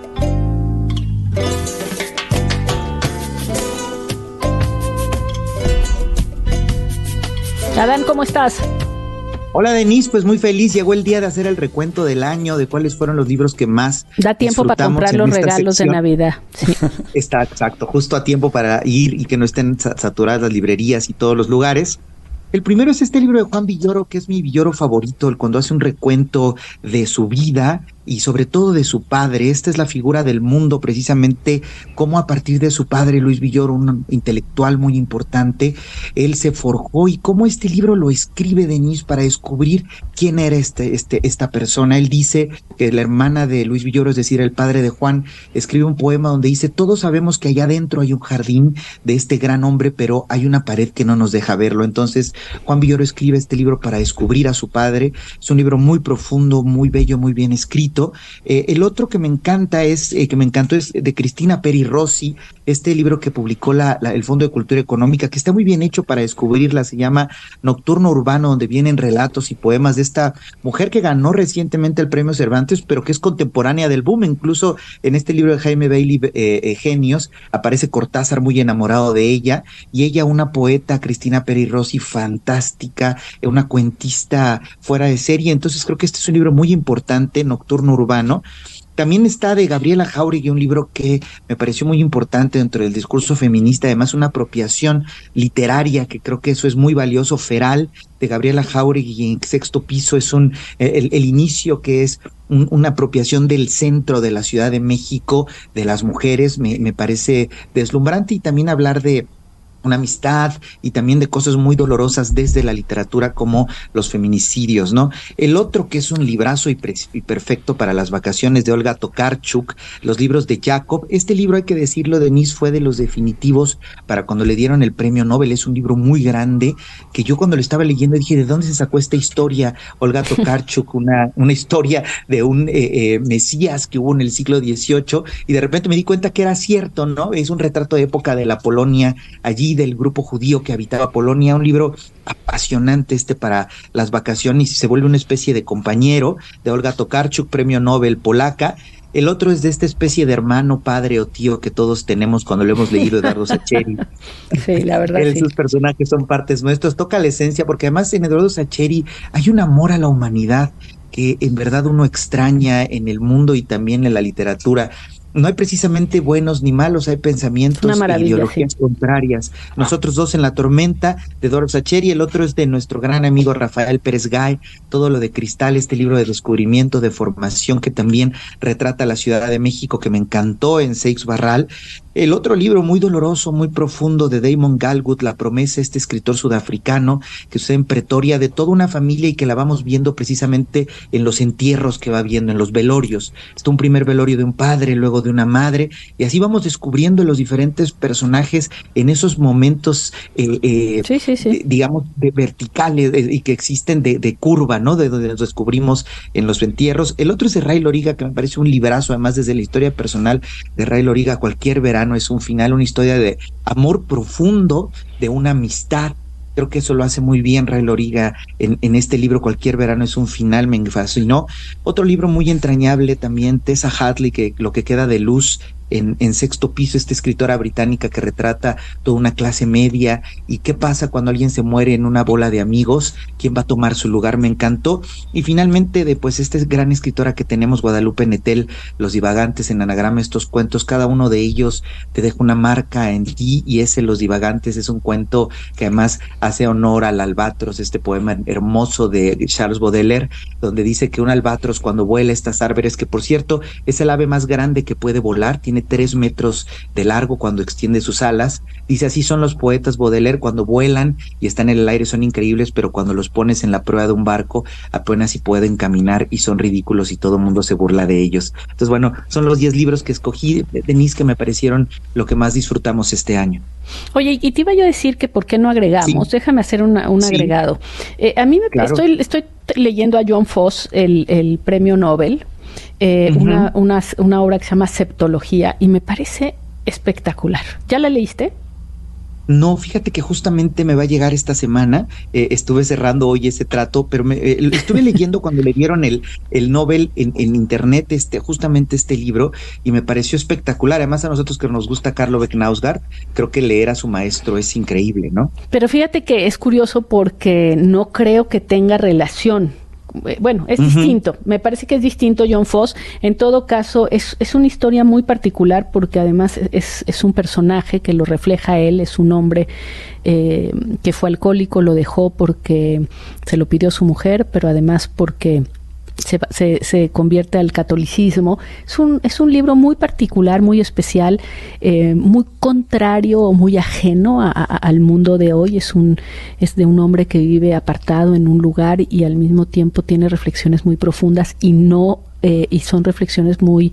Adán, ¿cómo estás? Hola Denise, pues muy feliz, llegó el día de hacer el recuento del año, de cuáles fueron los libros que más da tiempo para comprar los regalos de Navidad. Sí. Está exacto, justo a tiempo para ir y que no estén saturadas las librerías y todos los lugares. El primero es este libro de Juan Villoro, que es mi Villoro favorito, cuando hace un recuento de su vida y sobre todo de su padre. Esta es la figura del mundo, precisamente cómo a partir de su padre, Luis Villoro, un intelectual muy importante, él se forjó y cómo este libro lo escribe Denise para descubrir quién era esta persona. Él dice que la hermana de Luis Villoro, es decir, el padre de Juan, escribe un poema donde dice: todos sabemos que allá adentro hay un jardín de este gran hombre, pero hay una pared que no nos deja verlo. Entonces, Juan Villoro escribe este libro para descubrir a su padre. Es un libro muy profundo, muy bello, muy bien escrito. El otro que me encantó es de Cristina Peri Rossi, este libro que publicó el Fondo de Cultura Económica, que está muy bien hecho para descubrirla. Se llama Nocturno Urbano, donde vienen relatos y poemas de esta mujer que ganó recientemente el Premio Cervantes, pero que es contemporánea del boom. Incluso en este libro de Jaime Bailey, Genios, aparece Cortázar muy enamorado de ella, y ella, una poeta, Cristina Peri Rossi, fantástica, una cuentista fuera de serie. Entonces creo que este es un libro muy importante, Nocturno Urbano. También está de Gabriela Jáuregui, un libro que me pareció muy importante dentro del discurso feminista, además una apropiación literaria, que creo que eso es muy valioso. Feral, de Gabriela Jáuregui, en Sexto Piso, es el inicio, que es una apropiación del centro de la Ciudad de México, de las mujeres, me parece deslumbrante. Y también hablar de una amistad y también de cosas muy dolorosas desde la literatura, como los feminicidios, ¿no? El otro, que es un librazo y perfecto para las vacaciones, de Olga Tokarczuk, los libros de Jacob. Este libro, hay que decirlo, Denise, fue de los definitivos para cuando le dieron el premio Nobel. Es un libro muy grande que yo cuando lo estaba leyendo dije: ¿de dónde se sacó esta historia? Olga Tokarczuk, una historia de un mesías que hubo en el siglo XVIII, y de repente me di cuenta que era cierto, ¿no? Es un retrato de época de la Polonia allí, del grupo judío que habitaba Polonia. Un libro apasionante para las vacaciones, y se vuelve una especie de compañero de Olga Tokarczuk, premio Nobel polaca. El otro es de esta especie de hermano, padre o tío que todos tenemos cuando lo hemos leído, Eduardo Sacheri. Sí, la verdad. Sus personajes son partes nuestros, toca la esencia, porque además en Eduardo Sacheri hay un amor a la humanidad que en verdad uno extraña en el mundo y también en la literatura. No hay precisamente buenos ni malos, hay pensamientos e ideologías contrarias. Nosotros dos en La Tormenta, de Eduardo Sacheri. El otro es de nuestro gran amigo Rafael Pérez Gay, Todo lo de Cristal, este libro de descubrimiento, de formación, que también retrata la Ciudad de México, que me encantó, en Seix Barral. El otro libro muy doloroso, muy profundo, de Damon Galgut, La Promesa, este escritor sudafricano que sucede en Pretoria, de toda una familia, y que la vamos viendo precisamente en los entierros que va viendo, en los velorios. Está un primer velorio de un padre, luego luego de una madre, y así vamos descubriendo los diferentes personajes en esos momentos, digamos, de verticales y que existen de curva, ¿no? De donde los descubrimos en los entierros. El otro es de Ray Loriga, que me parece un librazo, además desde la historia personal de Ray Loriga, Cualquier verano es un final, una historia de amor profundo, de una amistad. Creo que eso lo hace muy bien Ray Loriga en este libro, Cualquier verano es un final, me fascinó. Otro libro muy entrañable también, Tessa Hadley, que Lo que queda de luz, en Sexto Piso, esta escritora británica que retrata toda una clase media y qué pasa cuando alguien se muere en una bola de amigos, quién va a tomar su lugar, me encantó. Y finalmente, esta gran escritora que tenemos, Guadalupe Nettel, Los divagantes, en anagrama, estos cuentos, cada uno de ellos te deja una marca en ti, y ese Los divagantes es un cuento que además hace honor al albatros, este poema hermoso de Charles Baudelaire, donde dice que un albatros cuando vuela estas árboles, que por cierto es el ave más grande que puede volar, tiene 3 metros de largo cuando extiende sus alas, dice así son los poetas Baudelaire, cuando vuelan y están en el aire son increíbles, pero cuando los pones en la prueba de un barco apenas si pueden caminar y son ridículos y todo el mundo se burla de ellos. Entonces bueno, son los 10 libros que escogí, Denise, que me parecieron lo que más disfrutamos este año. Oye, y te iba yo a decir que por qué no agregamos, déjame hacer un agregado. A mí estoy leyendo a John Foss, el premio Nobel, una obra que se llama Septología, y me parece espectacular. ¿Ya la leíste? No, fíjate que justamente me va a llegar esta semana, estuve cerrando hoy ese trato, pero estuve leyendo cuando le dieron el Nobel en internet, justamente este libro, y me pareció espectacular. Además, a nosotros que nos gusta Carlo Becknausgaard, creo que leer a su maestro es increíble, ¿no? Pero fíjate que es curioso porque no creo que tenga relación. Bueno, es distinto, me parece que es distinto John Foss. En todo caso, es una historia muy particular porque además es un personaje que lo refleja él, es un hombre que fue alcohólico, lo dejó porque se lo pidió su mujer, pero además porque se convierte al catolicismo. Es un libro muy particular, muy especial, muy contrario, muy ajeno al mundo de hoy. Es de un hombre que vive apartado en un lugar y al mismo tiempo tiene reflexiones muy profundas y son reflexiones muy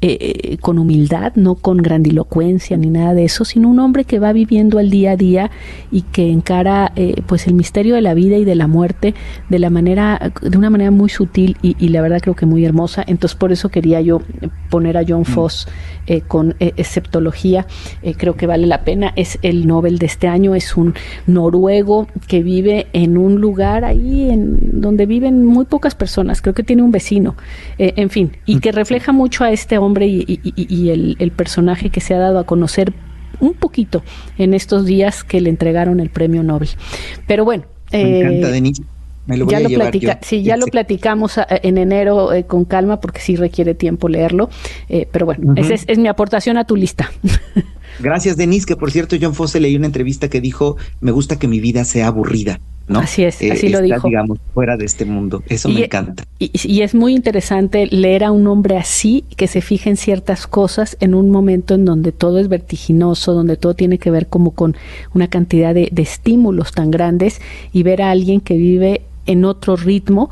con humildad, no con grandilocuencia ni nada de eso, sino un hombre que va viviendo el día a día y que encara pues el misterio de la vida y de la muerte de una manera muy sutil y la verdad creo que muy hermosa. Entonces por eso quería yo poner a John Foss con Septología. Creo que vale la pena. Es el Nobel de este año, es un noruego que vive en un lugar ahí donde viven muy pocas personas, creo que tiene un vecino. En fin, y que refleja mucho a este hombre y el personaje que se ha dado a conocer un poquito en estos días que le entregaron el premio Nobel. Pero bueno, me encanta, Denise. Me lo voy a llevar yo. Sí, ya lo platicamos en enero con calma porque sí requiere tiempo leerlo, pero bueno, esa es mi aportación a tu lista. Gracias, Denise, que por cierto John Fosse leí una entrevista que dijo, me gusta que mi vida sea aburrida, ¿no? Así es, así lo dijo. Digamos, fuera de este mundo, eso me encanta. Y es muy interesante leer a un hombre así, que se fija en ciertas cosas en un momento en donde todo es vertiginoso, donde todo tiene que ver como con una cantidad de estímulos tan grandes, y ver a alguien que vive en otro ritmo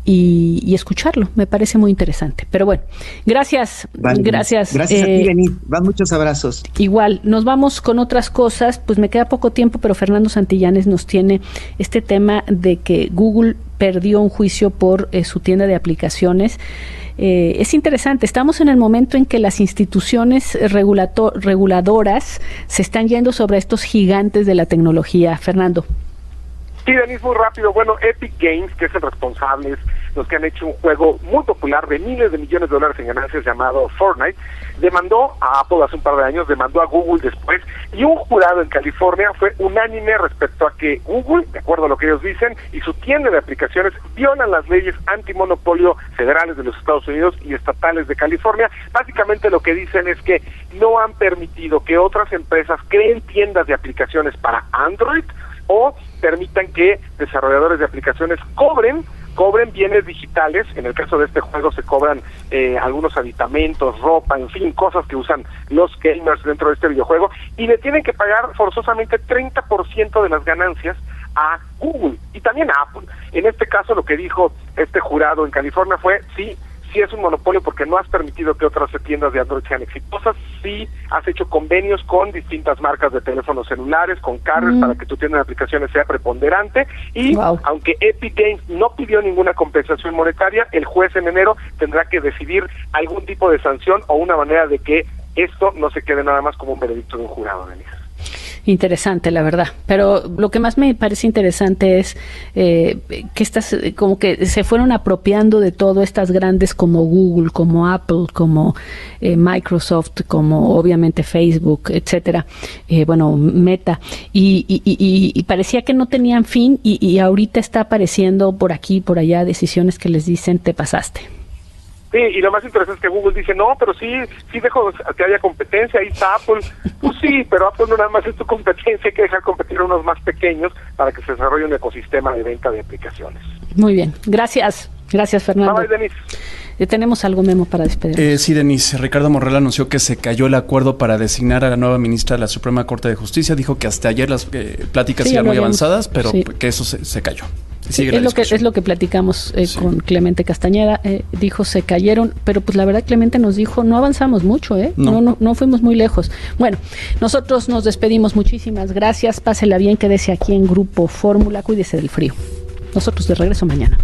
y escucharlo, me parece muy interesante. Pero bueno, gracias. Gracias a ti, Denise. Van muchos abrazos. Igual, nos vamos con otras cosas, pues me queda poco tiempo, pero Fernando Santillanes nos tiene este tema de que Google perdió un juicio por su tienda de aplicaciones. Es interesante, estamos en el momento en que las instituciones reguladoras se están yendo sobre estos gigantes de la tecnología. Fernando. Sí, Denise, muy rápido. Bueno, Epic Games, que es el responsable, los que han hecho un juego muy popular de miles de millones de dólares en ganancias llamado Fortnite, demandó a Apple hace un par de años, demandó a Google después, y un jurado en California fue unánime respecto a que Google, de acuerdo a lo que ellos dicen, y su tienda de aplicaciones violan las leyes antimonopolio federales de los Estados Unidos y estatales de California. Básicamente lo que dicen es que no han permitido que otras empresas creen tiendas de aplicaciones para Android o permitan que desarrolladores de aplicaciones cobren bienes digitales. En el caso de este juego se cobran algunos aditamentos, ropa, en fin, cosas que usan los gamers dentro de este videojuego, y le tienen que pagar forzosamente 30% de las ganancias a Google y también a Apple. En este caso lo que dijo este jurado en California fue, sí, sí es un monopolio porque no has permitido que otras tiendas de Android sean exitosas, sí has hecho convenios con distintas marcas de teléfonos celulares, con carriers, para que tu tienda de aplicaciones sea preponderante, y aunque Epic Games no pidió ninguna compensación monetaria, el juez en enero tendrá que decidir algún tipo de sanción o una manera de que esto no se quede nada más como un veredicto de un jurado, Denise. Interesante, la verdad. Pero lo que más me parece interesante es que estas, como que se fueron apropiando de todo, estas grandes como Google, como Apple, como Microsoft, como obviamente Facebook, etcétera, bueno, Meta, y parecía que no tenían fin, y ahorita está apareciendo por aquí, por allá, decisiones que les dicen, te pasaste. Sí, y lo más interesante es que Google dice, no, pero sí dejo que haya competencia, ahí está Apple. Pues sí, pero Apple no nada más es tu competencia, hay que dejar competir a unos más pequeños para que se desarrolle un ecosistema de venta de aplicaciones. Muy bien, gracias Fernando. Bye, Denise. ¿Tenemos algo, Memo, para despedirnos? Sí, Denise. Ricardo Monreal anunció que se cayó el acuerdo para designar a la nueva ministra de la Suprema Corte de Justicia. Dijo que hasta ayer las pláticas iban muy avanzadas, pero que eso se cayó. Es lo que platicamos con Clemente Castañeda. Dijo, se cayeron, pero pues la verdad Clemente nos dijo, no avanzamos mucho, no fuimos muy lejos. Bueno, nosotros nos despedimos. Muchísimas gracias. Pásela bien, quédese aquí en Grupo Fórmula. Cuídese del frío. Nosotros de regreso mañana.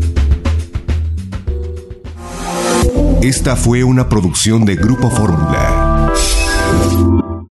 Esta fue una producción de Grupo Fórmula.